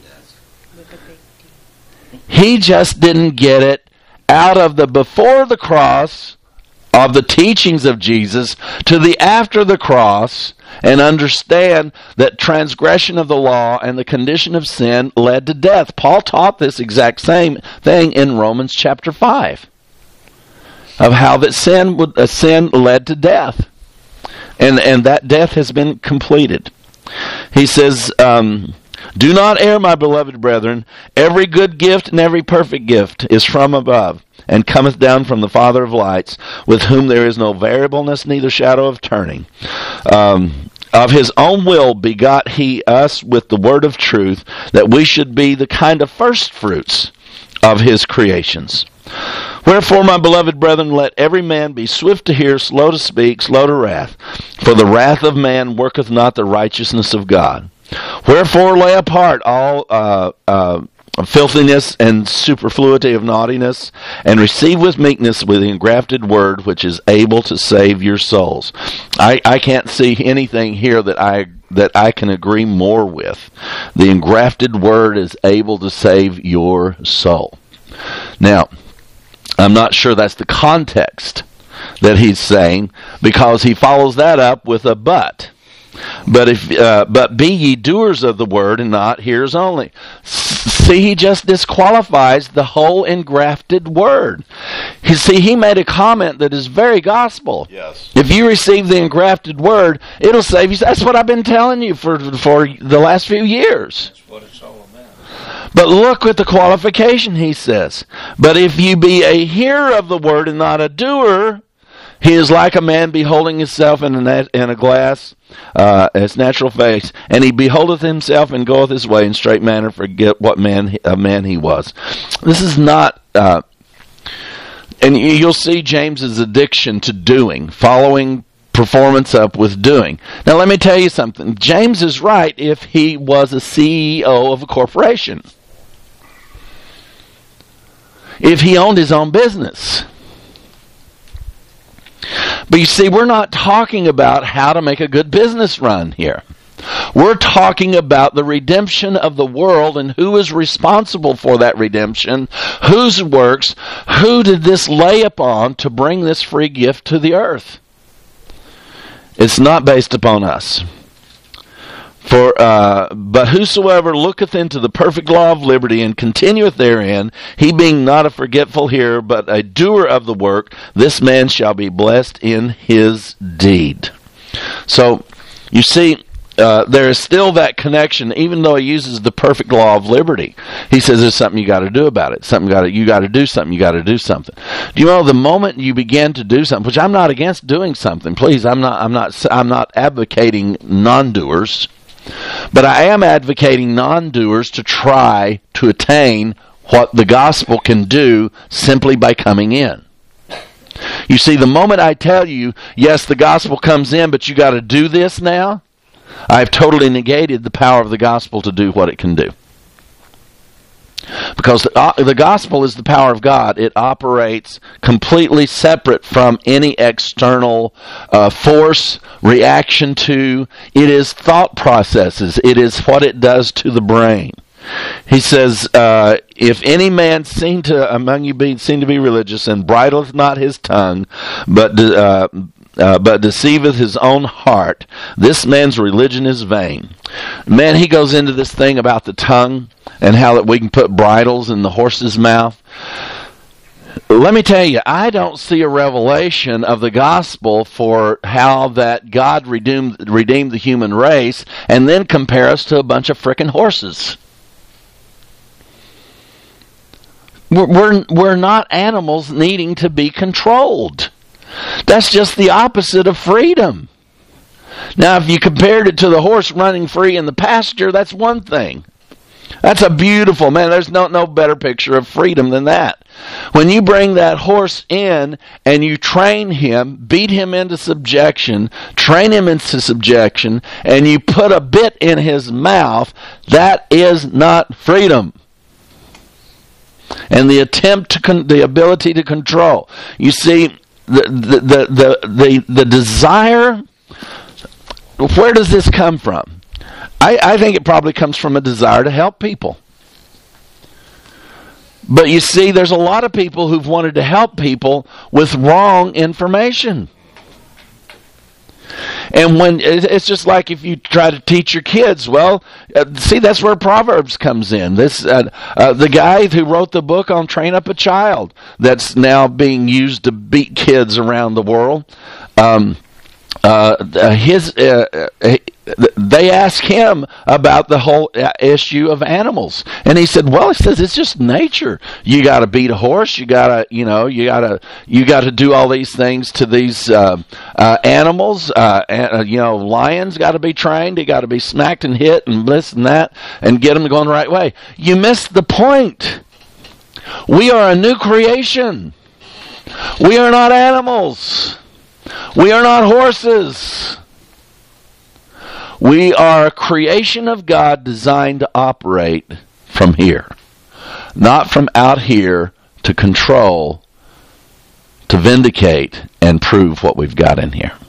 He just didn't get it out of the before the cross of the teachings of Jesus to the after the cross, and understand that transgression of the law and the condition of sin led to death. Paul taught this exact same thing in Romans chapter five, of how that sin would, uh, sin led to death, and and that death has been completed. He says, um, do not err, my beloved brethren. Every good gift and every perfect gift is from above, and cometh down from the Father of lights, with whom there is no variableness, neither shadow of turning. Um, of his own will begot he us with the word of truth, that we should be the kind of first fruits of his creations. Wherefore, my beloved brethren, let every man be swift to hear, slow to speak, slow to wrath. For the wrath of man worketh not the righteousness of God. Wherefore lay apart all uh, uh, filthiness and superfluity of naughtiness, and receive with meekness with the engrafted word, which is able to save your souls. I, I can't see anything here that I that I can agree more with. The engrafted word is able to save your soul. Now, I'm not sure that's the context that he's saying, because he follows that up with a but. But if uh, but be ye doers of the word, and not hearers only. See, he just disqualifies the whole engrafted word. You see, he made a comment that is very gospel. Yes. If you receive the engrafted word, it'll save you. That's what I've been telling you for for the last few years. That's what it's all about. But look at the qualification, he says. But if you be a hearer of the word and not a doer, he is like a man beholding himself in a, net, in a glass, uh, his natural face, and he beholdeth himself and goeth his way in straight manner, forget what man a man he was. This is not uh, and you'll see James's addiction to doing, following performance up with doing. Now, let me tell you something. James is right if he was a C E O of a corporation. If he owned his own business. But you see, we're not talking about how to make a good business run here. We're talking about the redemption of the world and who is responsible for that redemption, whose works, who did this lay upon to bring this free gift to the earth. It's not based upon us. For uh, but whosoever looketh into the perfect law of liberty and continueth therein, he being not a forgetful hearer, but a doer of the work, this man shall be blessed in his deed. So, you see, uh, there is still that connection, even though he uses the perfect law of liberty. He says there's something you got to do about it. Something got to you got to do something. You got to do something. Do you know the moment you begin to do something, which I'm not against doing something. Please, I'm not. I'm not. I'm not advocating non-doers. But I am advocating non-doers to try to attain what the gospel can do simply by coming in. You see, the moment I tell you, yes, the gospel comes in, but you got to do this now, I've totally negated the power of the gospel to do what it can do. Because the, uh, the gospel is the power of God. It operates completely separate from any external uh, force, reaction to. It is thought processes. It is what it does to the brain. He says, uh, if any man seen to among you be seen to be religious and bridleth not his tongue, but uh, uh, but deceiveth his own heart, this man's religion is vain. Man, he goes into this thing about the tongue and how that we can put bridles in the horse's mouth. Let me tell you, I don't see a revelation of the gospel for how that God redeemed, redeemed the human race and then compare us to a bunch of frickin' horses. We're, we're, we're not animals needing to be controlled. That's just the opposite of freedom. Now, if you compared it to the horse running free in the pasture, that's one thing. That's a beautiful, man, there's no, no better picture of freedom than that. When you bring that horse in and you train him, beat him into subjection, train him into subjection, and you put a bit in his mouth, that is not freedom. And the attempt to, con- the ability to control. You see, the the the the, the, the desire, where does this come from? I, I think it probably comes from a desire to help people. But you see, there's a lot of people who've wanted to help people with wrong information. And when it's just like if you try to teach your kids, well, uh, see, that's where Proverbs comes in. This uh, uh, the guy who wrote the book on Train Up a Child that's now being used to beat kids around the world. Um, uh, his uh, they asked him about the whole issue of animals, and he said, "Well, he says it's just nature. You got to beat a horse. You got to, you know, you got to, you got to do all these things to these uh, uh, animals. Uh, and, uh, you know, lions got to be trained. They got to be smacked and hit and this and that, and get them going the right way. You missed the point. We are a new creation. We are not animals. We are not horses." We are a creation of God designed to operate from here. Not from out here to control, to vindicate, and prove what we've got in here.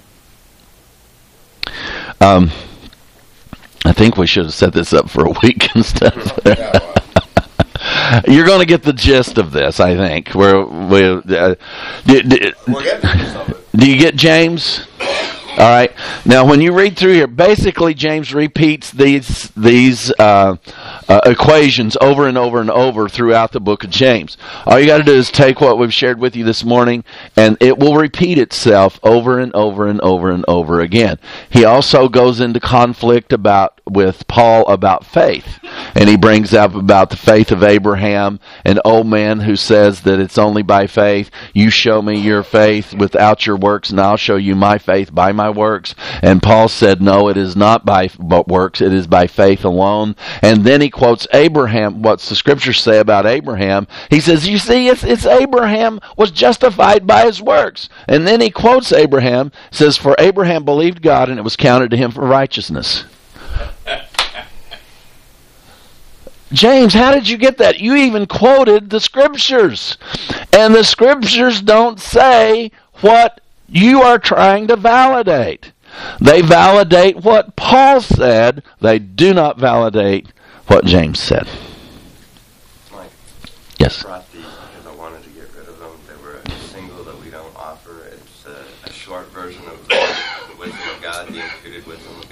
Um, I think we should have set this up for a week instead of... You're going to get the gist of this, I think. We're, we're, uh, do, do, We're getting the gist of it. Do you get James? All right. Now, when you read through here, basically James repeats these these uh, uh, equations over and over and over throughout the book of James. All you got to do is take what we've shared with you this morning, and it will repeat itself over and over and over and over again. He also goes into conflict about with Paul about faith. And he brings up about the faith of Abraham, an old man who says that it's only by faith. You show me your faith without your works, and I'll show you my faith by my works. And Paul said, no, it is not by works, it is by faith alone. And then he quotes Abraham, what's the scriptures say about Abraham. He says, you see, it's, it's Abraham was justified by his works. And then he quotes Abraham, says, for Abraham believed God, and it was counted to him for righteousness. James, how did you get that? You even quoted the scriptures. And the scriptures don't say what you are trying to validate. They validate what Paul said. They do not validate what James said. Mike, Yes. I brought these because I wanted to get rid of them. They were a single that we don't offer. It's a, a short version of the, the wisdom of God, the imputed wisdom of God.